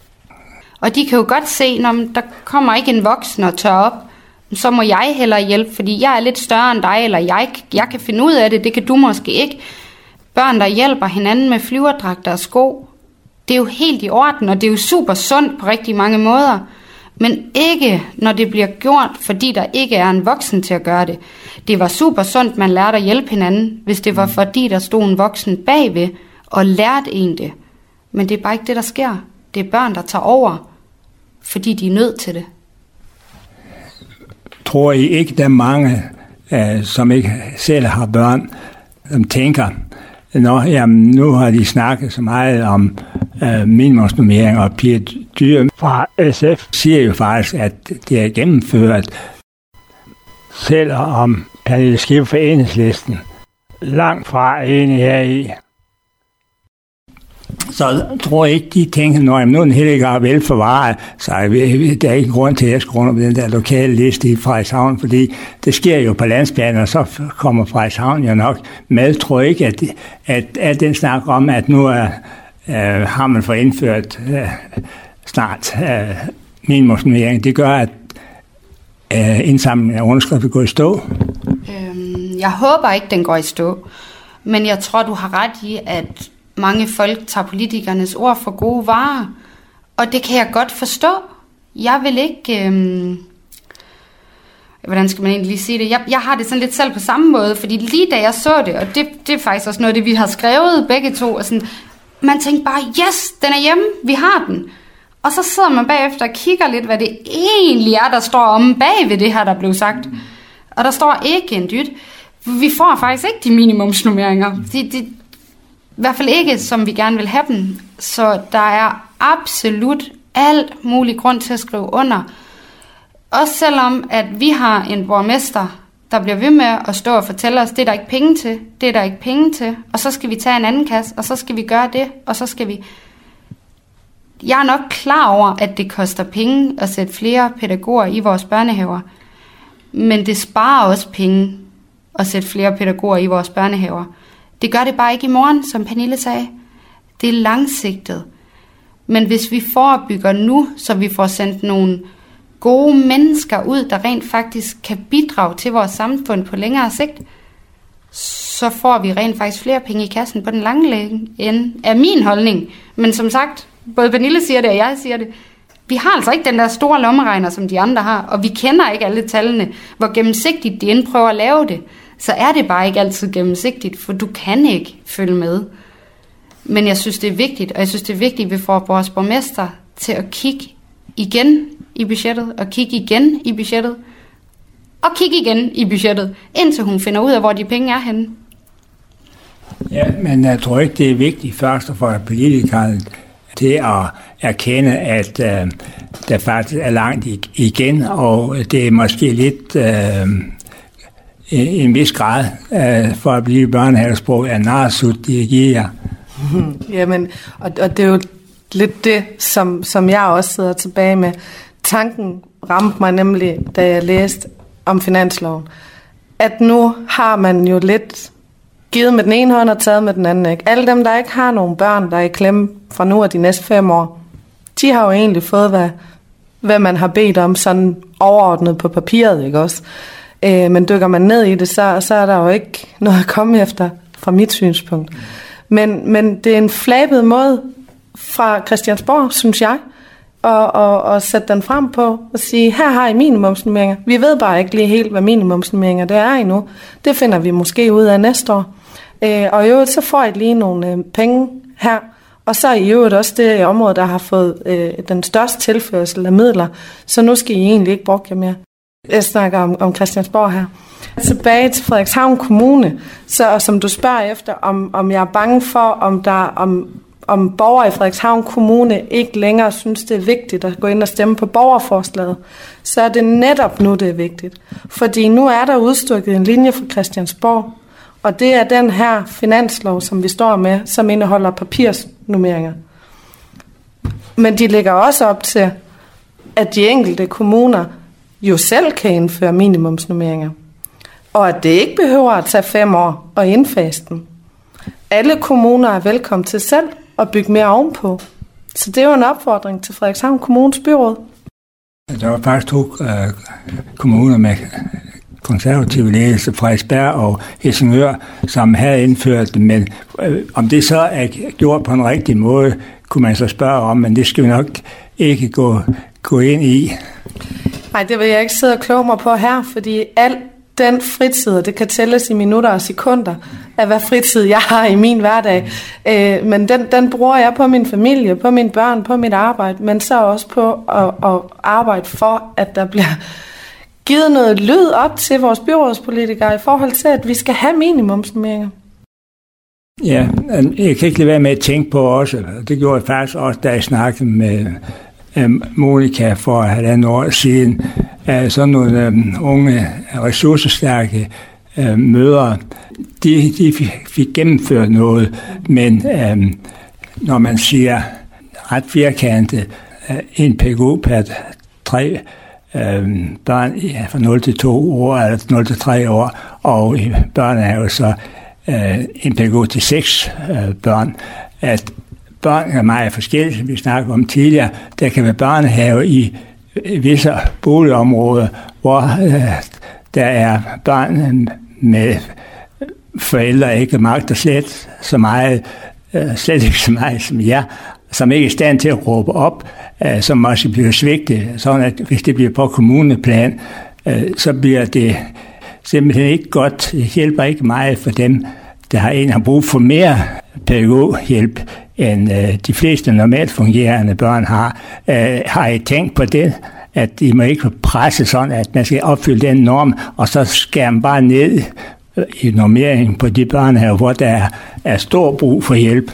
Speaker 3: Og de kan jo godt se, når der kommer ikke en voksen og tørrer op. Så må jeg hellere hjælpe, fordi jeg er lidt større end dig, eller jeg kan finde ud af det, det kan du måske ikke. Børn, der hjælper hinanden med flyverdragter og sko, det er jo helt i orden, og det er jo super sundt på rigtig mange måder. Men ikke, når det bliver gjort, fordi der ikke er en voksen til at gøre det. Det var super sundt, man lærte at hjælpe hinanden, hvis det var fordi, der stod en voksen bagved og lærte en det. Men det er bare ikke det, der sker. Det er børn, der tager over, fordi de er nødt til det.
Speaker 1: Tror I ikke, der er mange, som ikke selv har børn, som tænker, nu har de snakket så meget om minimumsnormering, og Pia Dyre fra SF siger jo faktisk, at det er gennemført. selvom Pernille Skipper for Enhedslisten langt fra enig heri, så tror jeg ikke, de tænker, når nu er den heller ikke er velforvaret, så der er ikke grund til, at jeg skal rundt på den der lokale liste i Frederikshavn, fordi det sker jo på landsplan, og så kommer Frederikshavn jo nok med. Tror jeg ikke, at den snak om, at nu har man fået indført snart minimumsnormering, det gør, at indsamlingen af underskrifter går i stå.
Speaker 3: Jeg håber ikke, den går i stå, men jeg tror, du har ret i, at mange folk tager politikernes ord for gode varer, og det kan jeg godt forstå. Jeg vil ikke... hvordan skal man egentlig lige sige det? Jeg har det sådan lidt selv på samme måde, fordi lige da jeg så det, og det er faktisk også noget af det, vi har skrevet begge to, og sådan, man tænkte bare, yes, den er hjemme, vi har den. Og så sidder man bagefter og kigger lidt, hvad det egentlig er, der står om bag ved det her, der blev sagt. Og der står ikke en dyt. Vi får faktisk ikke de minimumsnormeringer. I hvert fald ikke, som vi gerne vil have dem. Så der er absolut alt mulig grund til at skrive under. Også selvom, at vi har en borgmester, der bliver ved med at stå og fortælle os, det er der ikke penge til, det er der ikke penge til, og så skal vi tage en anden kasse, og så skal vi gøre det, og så skal vi... Jeg er nok klar over, at det koster penge at sætte flere pædagoger i vores børnehaver, men det sparer også penge at sætte flere pædagoger i vores børnehaver. Det gør det bare ikke i morgen, som Pernille sagde. Det er langsigtet. Men hvis vi forebygger nu, så vi får sendt nogle gode mennesker ud, der rent faktisk kan bidrage til vores samfund på længere sigt, så får vi rent faktisk flere penge i kassen på den lange ende, er min holdning. Men som sagt, både Pernille siger det, og jeg siger det, vi har altså ikke den der store lommeregner, som de andre har, og vi kender ikke alle tallene. Hvor gennemsigtigt de indprøver at lave det, så er det bare ikke altid gennemsigtigt, for du kan ikke følge med. Men jeg synes, det er vigtigt, og jeg synes, det er vigtigt, at vi får vores borgmester til at kigge igen i budgettet, og kigge igen i budgettet, og kigge igen i budgettet, indtil hun finder ud af, hvor de penge er henne.
Speaker 1: Ja, men jeg tror ikke, det er vigtigt først og fremmest politikerne til at erkende, at der faktisk er langt igen, og det er måske lidt en vis grad for at blive børnehavesprog af narsut, de giver.
Speaker 2: Jamen, og det er jo lidt det, som jeg også sidder tilbage med. Tanken ramte mig nemlig, da jeg læste om finansloven, at nu har man jo lidt givet med den ene hånd og taget med den anden. Ikke? Alle dem, der ikke har nogen børn, der er i klemme fra nu og de næste 5 år, de har jo egentlig fået, hvad man har bedt om, sådan overordnet på papiret, ikke også? Men dykker man ned i det, så er der jo ikke noget at komme efter fra mit synspunkt. Men det er en flabet måde fra Christiansborg, synes jeg, at sætte den frem på og sige, her har I minimumsnormeringer. Vi ved bare ikke lige helt, hvad minimumsnormeringer det er endnu. Det finder vi måske ud af næste år. Og i øvrigt, så får I lige nogle penge her. Og så er I øvrigt også det område, der har fået den største tilførsel af midler. Så nu skal I egentlig ikke bruge jer mere. Jeg snakker om Christiansborg her. Tilbage til Frederikshavn Kommune, så som du spørger efter, om jeg er bange for, om borgere i Frederikshavn Kommune ikke længere synes, det er vigtigt at gå ind og stemme på borgerforslaget, så er det netop nu, det er vigtigt. Fordi nu er der udstukket en linje fra Christiansborg, og det er den her finanslov, som vi står med, som indeholder papirsnummeringer. Men de lægger også op til, at de enkelte kommuner jo selv kan indføre minimumsnummeringer. Og at det ikke behøver at tage 5 år at indfase dem. Alle kommuner er velkommen til selv at bygge mere ovenpå. Så det er jo en opfordring til Frederikshavn Kommunes byråd.
Speaker 1: Der var faktisk 2 kommuner med konservative ledelse, Frederiksberg og Helsingør, som havde indført det. Men om det så er gjort på en rigtig måde, kunne man så spørge om, men det skal vi nok ikke gå ind i.
Speaker 2: Nej, det vil jeg ikke sidde og kloge mig på her, fordi alt den fritid, det kan tælles i minutter og sekunder af hvad fritid jeg har i min hverdag. Men den bruger jeg på min familie, på mine børn, på mit arbejde, men så også på at arbejde for, at der bliver givet noget lyd op til vores byrådspolitikere i forhold til, at vi skal have minimumsnormeringer.
Speaker 1: Ja, jeg kan ikke lade være med at tænke på også, det gjorde jeg faktisk også, da jeg snakkede med Monika for 1,5 år siden, sådan nogle unge, ressourcestærke mødre, de fik gennemført noget, men når man siger ret firkantet, en pædagog per 3 børn fra 0 til 2 år, eller 0 til 3 år, og i børnehave så en pædagog til 6 børn, at børn er meget forskellige, som vi snakkede om tidligere. Der kan være børnehave i visse boligområder, hvor der er børn med forældre ikke magter slet ikke så meget som jer, som ikke er i stand til at råbe op, som måske bliver svigtet, sådan at hvis det bliver på kommuneplan, så bliver det simpelthen ikke godt. Det hjælper ikke meget for dem, der har brug for mere pædagoghjælp, end de fleste normalt fungerende børn har. Har I tænkt på det, at I må ikke presse sådan, at man skal opfylde den norm, og så skærer man bare ned i normeringen på de børnehaver, hvor der er stor brug for hjælp?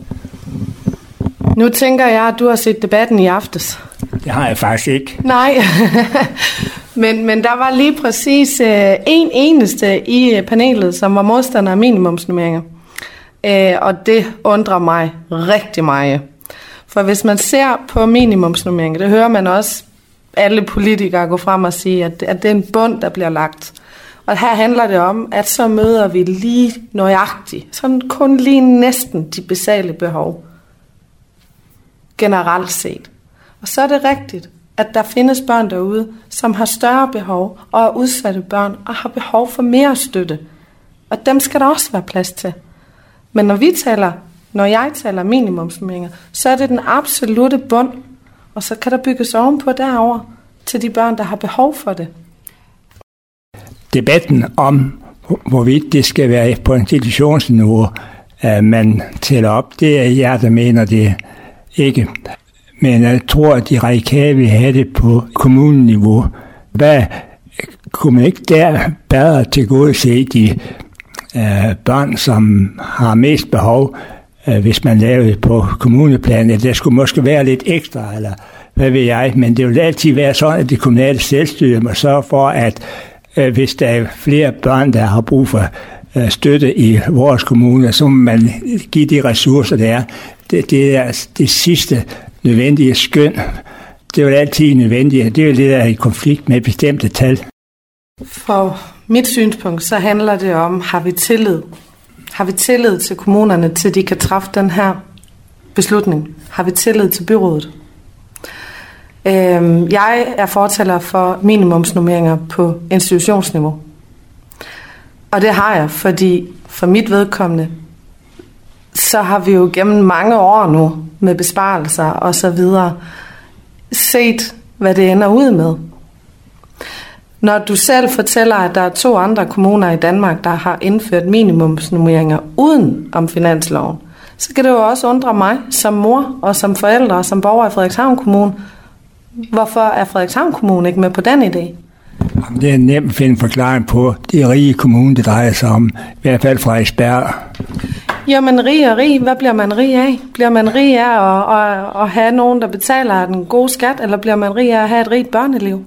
Speaker 2: Nu tænker jeg, at du har set debatten i aftes.
Speaker 1: Det har jeg faktisk ikke.
Speaker 2: Nej, men der var lige præcis en eneste i panelet, som var modstander af minimumsnormeringer. Og det undrer mig rigtig meget. For hvis man ser på minimumsnormeringer, det hører man også alle politikere gå frem og sige, at det er en bund, der bliver lagt. Og her handler det om, at så møder vi lige nøjagtigt, sådan kun lige næsten de basale behov. Generelt set. Og så er det rigtigt, at der findes børn derude, som har større behov og er udsatte børn og har behov for mere støtte. Og dem skal der også være plads til. Men når jeg taler minimumsnormeringer, så er det den absolute bund, og så kan der bygges ovenpå derover til de børn, der har behov for det.
Speaker 1: Debatten om, hvorvidt det skal være på institutionsniveau, man tæller op, det er jeg, der mener det ikke. Men jeg tror, at de radikale vil have det på kommuneniveau. Hvad kunne man ikke der bedre tilgodese de børn, som har mest behov, hvis man laver det på kommuneplan? Der skulle måske være lidt ekstra, eller hvad ved jeg, men det vil altid være sådan, at det kommunale selvstyre må sørge for, at hvis der er flere børn, der har brug for støtte i vores kommune, så må man give de ressourcer, der er. Det er det sidste nødvendige skøn. Det er jo altid nødvendigt. Det er jo det, der er i konflikt med bestemte tal.
Speaker 2: For mit synspunkt, så handler det om, har vi tillid? Har vi tillid til kommunerne, til de kan træffe den her beslutning? Har vi tillid til byrådet? Jeg er fortaler for minimumsnormeringer på institutionsniveau. Og det har jeg, fordi for mit vedkommende, så har vi jo gennem mange år nu med besparelser og så videre set, hvad det ender ud med. Når du selv fortæller, at der er 2 andre kommuner i Danmark, der har indført minimumsnormeringer uden om finansloven, så kan det jo også undre mig som mor og som forældre og som borger i Frederikshavn Kommune. Hvorfor er Frederikshavn Kommune ikke med på den idé?
Speaker 1: Det er nemt at finde forklaring på. Det er rige kommune, det drejer sig om. I hvert fald Frederiksberg.
Speaker 2: Jamen rig og rig, hvad bliver man rig af? Bliver man rig af at have nogen, der betaler den gode skat, eller bliver man rig af at have et rigt børneliv?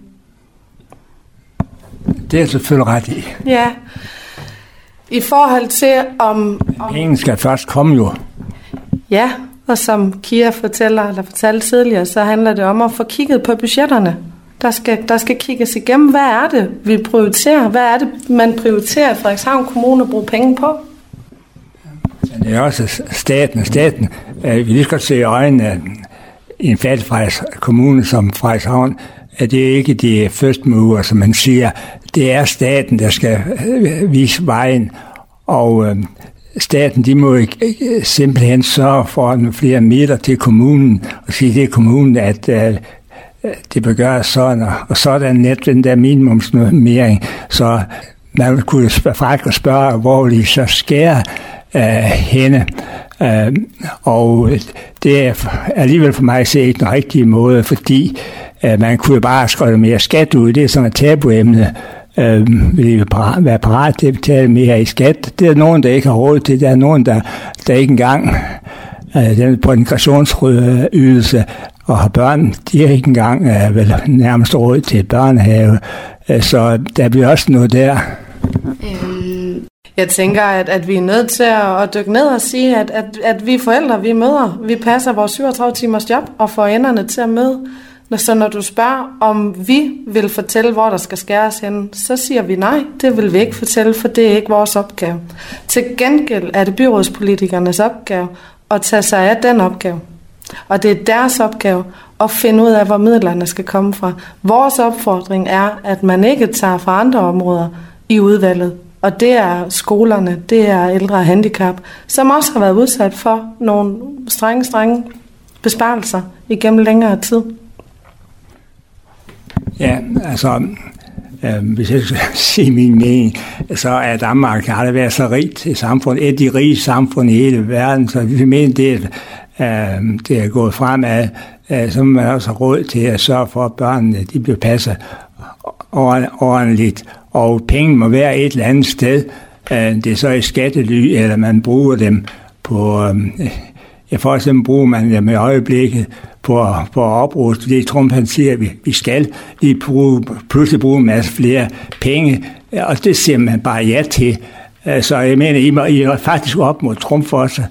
Speaker 1: Det er selvfølgelig ret i.
Speaker 2: Ja. I forhold til om
Speaker 1: penge skal først komme jo.
Speaker 2: Ja, og som Kia fortalte tidligere, så handler det om at få kigget på budgetterne. Der skal kigges igennem, hvad er det, vi prioriterer? Hvad er det, man prioriterer i Frederikshavn Kommune at bruge penge på?
Speaker 1: Det er også staten. Vi lige skal se i øjnene i en fattig kommune som Frederikshavn, at det ikke de første mover, som man siger. Det er staten, der skal vise vejen, og staten, de må simpelthen sørge for nogle flere midler til kommunen, og sige til kommunen, at det bør gøres sådan, og sådan net den der minimumsnormering, så man kunne spørge, hvor de så skærer henne. Og det er alligevel for mig at se ikke den rigtige måde, fordi man kunne bare skrive mere skat ud. Det er sådan et tabuemne. Vil være parat til at betale mere i skat. Det er nogen, der ikke har råd til. Der er nogen, der ikke engang på integrationsydelse og har børn, de har ikke engang vel nærmest råd til børnehave. Så der bliver også noget der.
Speaker 2: Jeg tænker, at vi er nødt til at dykke ned og sige, at vi forældre, vi møder, vi passer vores 37 timers job og får enderne til at møde. Så når du spørger, om vi vil fortælle, hvor der skal skæres hen, så siger vi nej, det vil vi ikke fortælle, for det er ikke vores opgave. Til gengæld er det byrådspolitikernes opgave at tage sig af den opgave. Og det er deres opgave at finde ud af, hvor midlerne skal komme fra. Vores opfordring er, at man ikke tager fra andre områder i udvalget. Og det er skolerne, det er ældre og handicap, som også har været udsat for nogle strenge besparelser igennem længere tid.
Speaker 1: Ja, altså, hvis jeg skal sige min mening, så er Danmark har det været så rigt et samfund, et af de rige samfund i hele verden, så vi mener, det er gået fremad, så man også har råd til at sørge for, at børnene de bliver passet ordentligt, og penge må være et eller andet sted. Det er så i skattely, eller man bruger dem på... for eksempel bruger man dem i øjeblikket på at opruste. Det Trump han siger, at vi skal lige pludselig bruge en masse flere penge, og det siger man bare ja til. Så jeg mener, I er faktisk op mod Trump for os.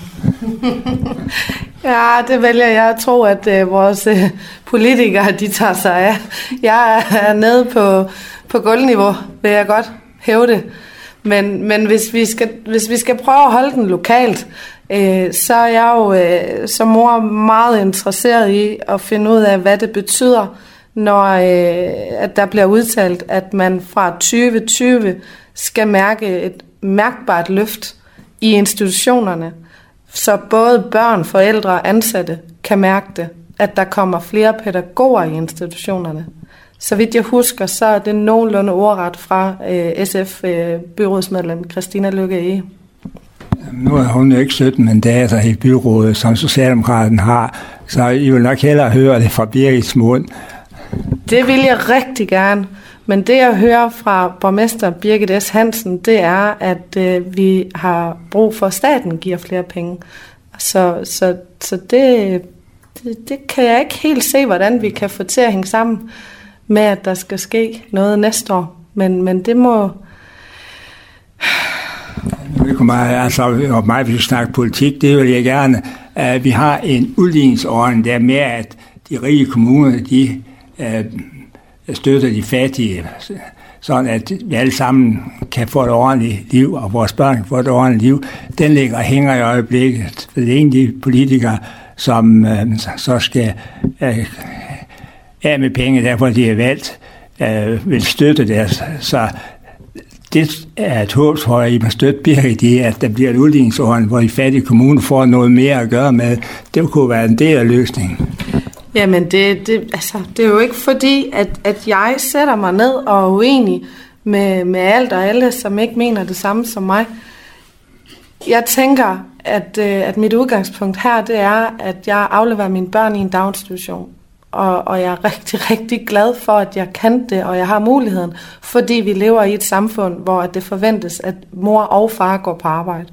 Speaker 2: Ja, det vælger jeg at tro, at vores politikere, de tager sig af. Jeg er nede på gulvniveau, vil jeg godt hæve det. Men hvis vi skal prøve at holde den lokalt, så er jeg jo som mor meget interesseret i at finde ud af, hvad det betyder, når at der bliver udtalt, at man fra 2020 skal mærke et mærkbart løft i institutionerne, så både børn, forældre og ansatte kan mærke det, at der kommer flere pædagoger i institutionerne. Så vidt jeg husker, så er det nogenlunde ordret fra SF-byrådsmedlem Christina Lykke.
Speaker 1: Nu er hun jo ikke 17 mandater i byrådet, som Socialdemokraten har, så I vil nok hellere høre det fra Birgits mund.
Speaker 2: Det vil jeg rigtig gerne, men det jeg hører fra borgmester Birgit S. Hansen, det er, at vi har brug for, at staten giver flere penge. Så det kan jeg ikke helt se, hvordan vi kan få til at hænge sammen med, at der skal ske noget næste år. Men det må...
Speaker 1: Og mig, hvis vi snakker politik, det vil jeg gerne. Vi har en udligningsordning, der med, at de rige kommuner, de støtter de fattige, sådan at vi alle sammen kan få et ordentligt liv, og vores børn kan få et ordentligt liv. Den ligger og hænger i øjeblikket. Det er en af de politikere, som så skal af med penge, derfor de er valgt, vil støtte deres. Så det er et håb, tror jeg, I må støtte Birgit i, at der bliver et udligningsordning, hvor de fattige kommuner får noget mere at gøre med. Det kunne være en del af løsningen.
Speaker 2: Jamen, det er jo ikke fordi, at jeg sætter mig ned og er uenig med alt og alle, som ikke mener det samme som mig. Jeg tænker, at mit udgangspunkt her, det er, at jeg afleverer mine børn i en daginstitution. Og jeg er rigtig, rigtig glad for, at jeg kan det, og jeg har muligheden, fordi vi lever i et samfund, hvor det forventes, at mor og far går på arbejde.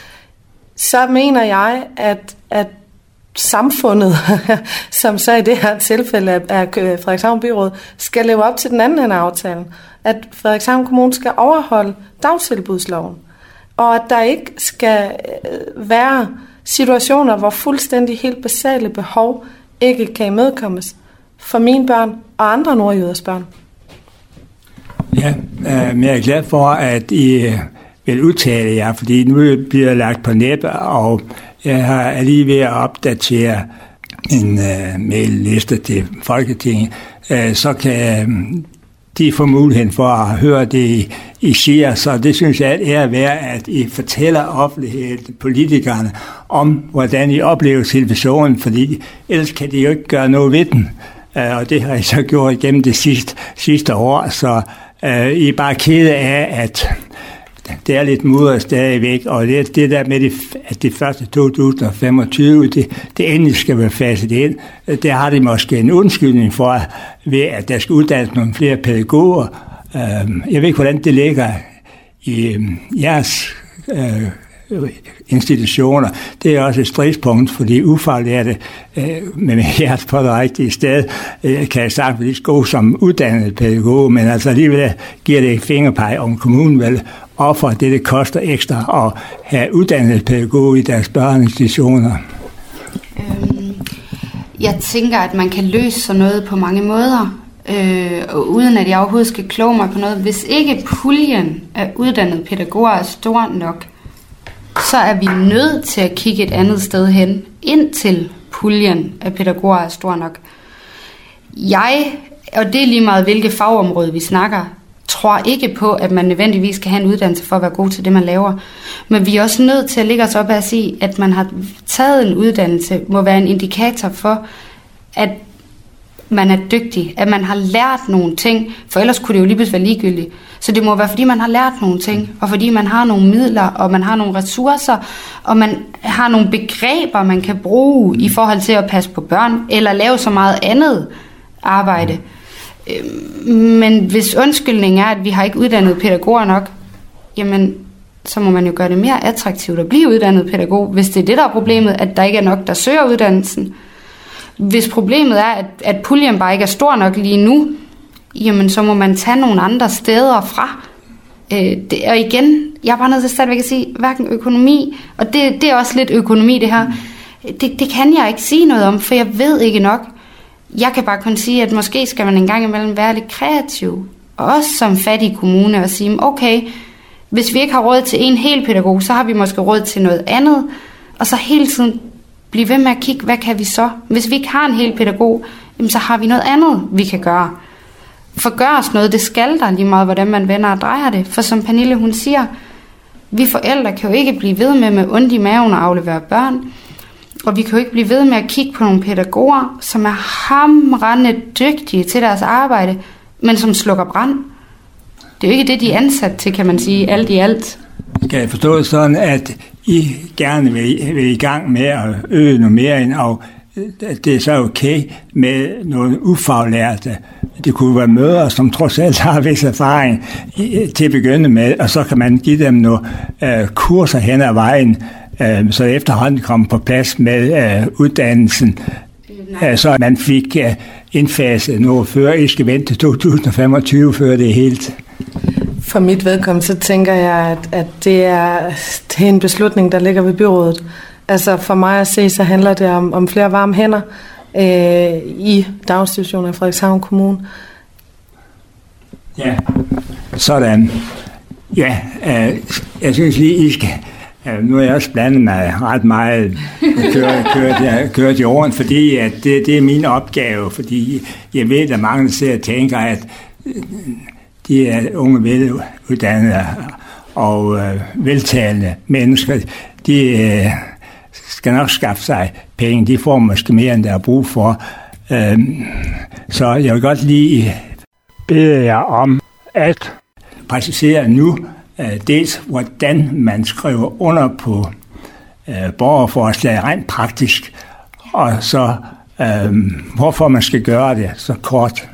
Speaker 2: Så mener jeg, at samfundet, som så i det her tilfælde er Frederikshavn Byråd, skal leve op til den anden ende af aftalen. At Frederikshavn Kommune skal overholde dagtilbudsloven, og at der ikke skal være situationer, hvor fuldstændig helt basale behov ikke kan imødekommes for mine børn og andre nordjyders børn.
Speaker 1: Ja, men jeg er glad for, at I vil udtale jer, fordi nu bliver jeg lagt på net, og jeg er lige ved at opdatere en mail-liste til Folketinget, så kan de får muligheden for at høre det, I siger. Så det synes jeg er værd, at I fortæller offentligheden, politikerne, om hvordan I oplever situationen, fordi ellers kan de jo ikke gøre noget ved den. Og det har I så gjort igennem det sidste år, så I er bare kede af, at det er lidt mudder stadigvæk, og det der med, at det første 2025, det endelig skal være faset ind, der har de måske en undskyldning for, ved at der skal uddannes nogle flere pædagoger. Jeg ved ikke, hvordan det ligger i jeres institutioner. Det er også et stridspunkt for de ufaglærte med hjerte på det rigtige sted. Kan jeg sagt, at de skal gå som uddannet pædagog, men altså alligevel giver det et fingerpeg, om kommunen vil ofre det koster ekstra at have uddannet pædagog i deres børneinstitutioner.
Speaker 3: Jeg tænker, at man kan løse sådan noget på mange måder, uden at jeg overhovedet skal kloge mig på noget. Hvis ikke puljen af uddannede pædagoger er stor nok, så er vi nødt til at kigge et andet sted hen, indtil puljen af pædagoger er stor nok. Og det er lige meget hvilket fagområde vi snakker, tror ikke på, at man nødvendigvis skal have en uddannelse for at være god til det, man laver. Men vi er også nødt til at lægge os op af at sige, at man har taget en uddannelse, må være en indikator for, at man er dygtig, at man har lært nogle ting, for ellers kunne det jo lige pludselig være ligegyldigt. Så det må være, fordi man har lært nogle ting, og fordi man har nogle midler, og man har nogle ressourcer, og man har nogle begreber, man kan bruge i forhold til at passe på børn, eller lave så meget andet arbejde. Men hvis undskyldningen er, at vi har ikke uddannet pædagoger nok, jamen, så må man jo gøre det mere attraktivt at blive uddannet pædagog, hvis det er det, der er problemet, at der ikke er nok, der søger uddannelsen. Hvis problemet er, at puljen bare ikke er stor nok lige nu, jamen så må man tage nogle andre steder fra. Og igen, jeg er bare nødt til stadigvæk at sige, hverken økonomi, og det er også lidt økonomi det her, det kan jeg ikke sige noget om, for jeg ved ikke nok. Jeg kan bare kun sige, at måske skal man en gang imellem være lidt kreativ, og også som fattig kommune, og sige, okay, hvis vi ikke har råd til en hel pædagog, så har vi måske råd til noget andet, og så hele tiden blive ved med at kigge, hvad kan vi så? Hvis vi ikke har en hel pædagog, jamen så har vi noget andet, vi kan gøre. For gør os noget, det skal der lige meget, hvordan man vender og drejer det. For som Pernille, hun siger, vi forældre kan jo ikke blive ved med ondt i maven og aflevere børn. Og vi kan jo ikke blive ved med at kigge på nogle pædagoger, som er hamrende dygtige til deres arbejde, men som slukker brand. Det er jo ikke det, de er ansat til, kan man sige, alt i alt.
Speaker 1: Kan jeg forstå det sådan, at I gerne vil i gang med at øge nummeringen, og det er så okay med nogle ufaglærte. Det kunne være mødre, som trods alt har vis erfaring til at begynde med, og så kan man give dem nogle kurser hen ad vejen, så efterhånden kom på plads med uddannelsen, så man fik indfaset noget før. I skal vente til 2025, før det er helt.
Speaker 2: For mit vedkommende, så tænker jeg, at det er en beslutning, der ligger ved byrådet. Altså for mig at se, så handler det om flere varme hænder i daginstitutioner i Frederikshavn Kommune.
Speaker 1: Ja, sådan. Ja, jeg synes lige, I skal... Nu er jeg også blandet mig ret meget kørt i åren, fordi at det er min opgave, fordi jeg ved, at mange der tænker, at de er unge veluddannede og veltalende mennesker, de skal nok skaffe sig penge. De får måske mere, end der er brug for. Så jeg vil godt lige bede jer om at præcisere nu, dels hvordan man skriver under på borgerforslag rent praktisk, og så hvorfor man skal gøre det så kort.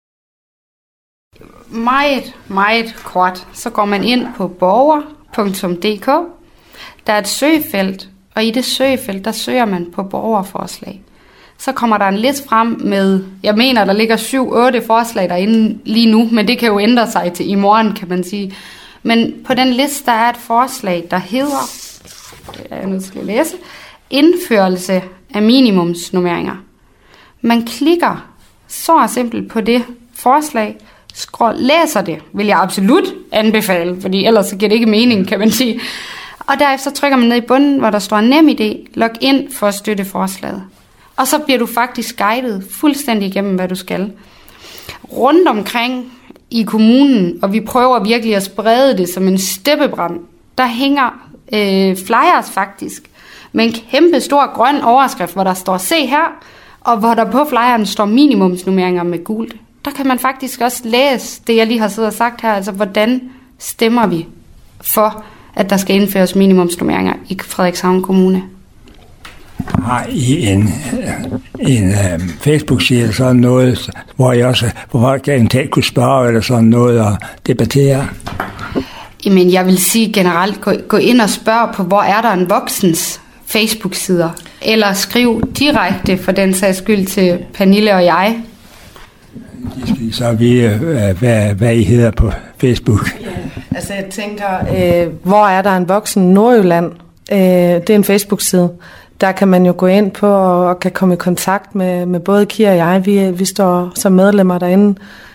Speaker 3: Meget kort. Så går man ind på borger.dk. Der er et søgefelt, og i det søgefelt, der søger man på borgerforslag. Så kommer der en liste frem med, jeg mener, der ligger 7-8 forslag derinde lige nu, men det kan jo ændre sig til i morgen, kan man sige. Men på den liste, der er et forslag, der hedder, det er jeg nødt til at læse, indførelse af minimumsnummeringer. Man klikker så simpelt på det forslag, læser det, vil jeg absolut anbefale, fordi ellers så giver det ikke mening, kan man sige. Og derefter trykker man ned i bunden, hvor der står NemID, log ind for at støtte forslaget. Og så bliver du faktisk guidet fuldstændig igennem, hvad du skal. Rundt omkring i kommunen, og vi prøver virkelig at sprede det som en steppebrand, der hænger flyers faktisk, med en kæmpe stor grøn overskrift, hvor der står se her, og hvor der på flyeren står minimumsnummeringer med gult. Der kan man faktisk også læse det, jeg lige har siddet og sagt her, altså hvordan stemmer vi for, at der skal indføres minimumsnummeringer i Frederikshavn Kommune.
Speaker 1: Har I en Facebook-side eller sådan noget, hvor folk kan kunne spørge eller sådan noget og debattere?
Speaker 3: Jamen, jeg vil sige generelt, gå ind og spørg på, hvor er der en voksens Facebook-sider, eller skriv direkte for den sags skyld til Pernille og jeg.
Speaker 1: De skal så vide, hvad I hedder på Facebook.
Speaker 2: Ja, altså jeg tænker, hvor er der en voksen Nordjylland? Det er en Facebook-side. Der kan man jo gå ind på og kan komme i kontakt med både Kira og jeg. Vi står som medlemmer derinde.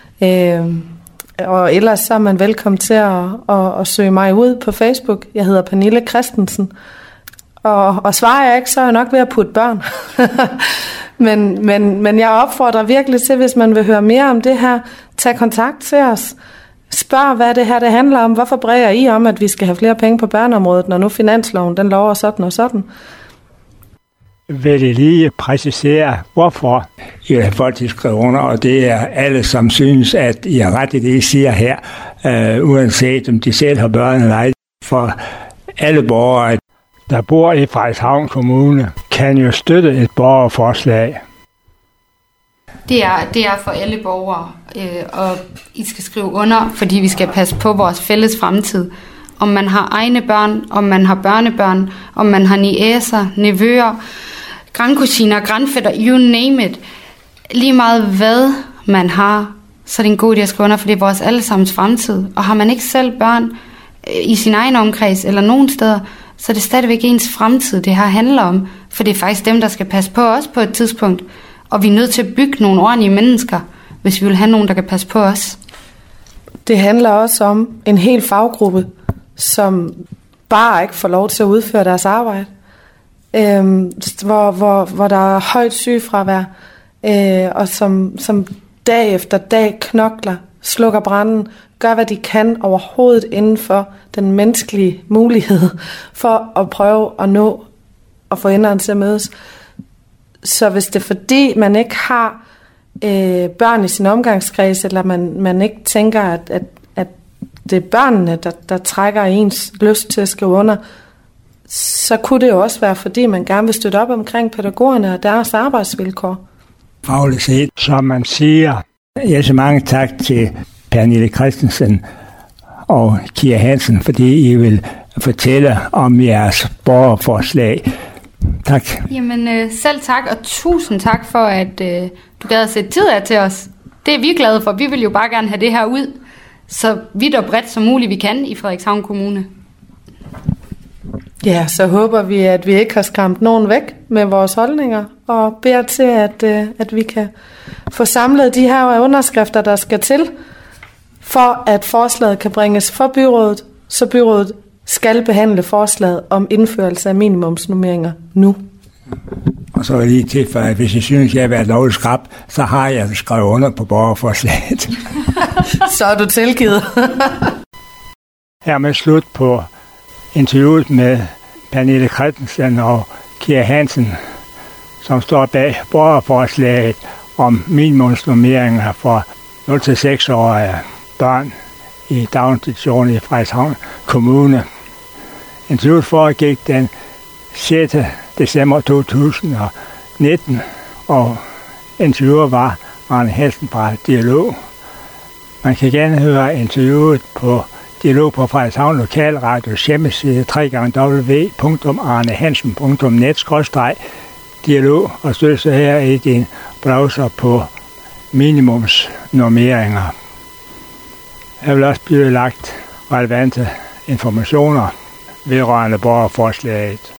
Speaker 2: Og ellers så er man velkommen til at søge mig ud på Facebook. Jeg hedder Pernille Christensen. Og svarer jeg ikke, så er jeg nok ved at putte børn. men jeg opfordrer virkelig til, hvis man vil høre mere om det her, tag kontakt til os. Spørg, hvad det her det handler om. Hvorfor bræger I om, at vi skal have flere penge på børneområdet, når nu finansloven den lover sådan og sådan?
Speaker 1: Vil I lige præcisere, hvorfor I har folk til skrive under, og det er alle, som synes, at I har ret i det, I siger her, uanset om de selv har børn eller ej. For alle borgere, der bor i Frederikshavn Kommune, kan jo støtte et borgerforslag.
Speaker 3: Det er for alle borgere, og I skal skrive under, fordi vi skal passe på vores fælles fremtid. Om man har egne børn, om man har børnebørn, om man har niæser, nevøer, grandkusiner, grandfætter, you name it. Lige meget hvad man har, så er det en god idé at skrive under, for det er vores allesammens fremtid. Og har man ikke selv børn i sin egen omkreds eller nogen steder, så er det stadigvæk ens fremtid, det her handler om. For det er faktisk dem, der skal passe på os på et tidspunkt. Og vi er nødt til at bygge nogle ordentlige mennesker, hvis vi vil have nogen, der kan passe på os.
Speaker 2: Det handler også om en hel faggruppe, som bare ikke får lov til at udføre deres arbejde. Hvor der er højt sygefravær, og som dag efter dag knokler, slukker branden, gør hvad de kan overhovedet inden for den menneskelige mulighed for at prøve at nå og få enderne til at mødes. Så hvis det er fordi, man ikke har børn i sin omgangskreds, eller man ikke tænker, at det er børnene, der trækker ens lyst til at skrive under, så kunne det jo også være, fordi man gerne vil støtte op omkring pædagogerne og deres arbejdsvilkår.
Speaker 1: Fagligt set, som man siger. Jeg siger mange tak til Pernille Christensen og Kira Hansen, fordi I vil fortælle om jeres borgerforslag. Tak.
Speaker 3: Jamen selv tak, og tusind tak for, at du gad at sætte tid af til os. Det er vi glade for. Vi vil jo bare gerne have det her ud, så vidt og bredt som muligt vi kan i Frederikshavn Kommune.
Speaker 2: Ja, så håber vi, at vi ikke har skræmt nogen væk med vores holdninger, og beder til, at vi kan få samlet de her underskrifter, der skal til, for at forslaget kan bringes for byrådet, så byrådet skal behandle forslaget om indførelse af minimumsnormeringer nu.
Speaker 1: Og så er jeg lige til, for hvis jeg synes, jeg har været lovligt skrab, så har jeg skrevet under på borgerforslaget.
Speaker 2: Så er du tilgivet.
Speaker 1: Hermed slut på interviewet med Pernille Christensen og Kira Hansen, som står bag borgerforslaget om minimumsnormeringer for 0-6-årige børn i daginstitutionen i Frederikshavn Kommune. Interviewet foregik den 6. december 2019, og interviewer var Arne Hansen fra Dialog. Man kan gerne høre interviewet på Dialog på Frederikshavn Lokalradios hjemmeside www.arnehansen.net/dialog og støtte sig her i din browser på minimumsnormeringer. Jeg vil også blive lagt relevante informationer vedrørende borgerforslaget.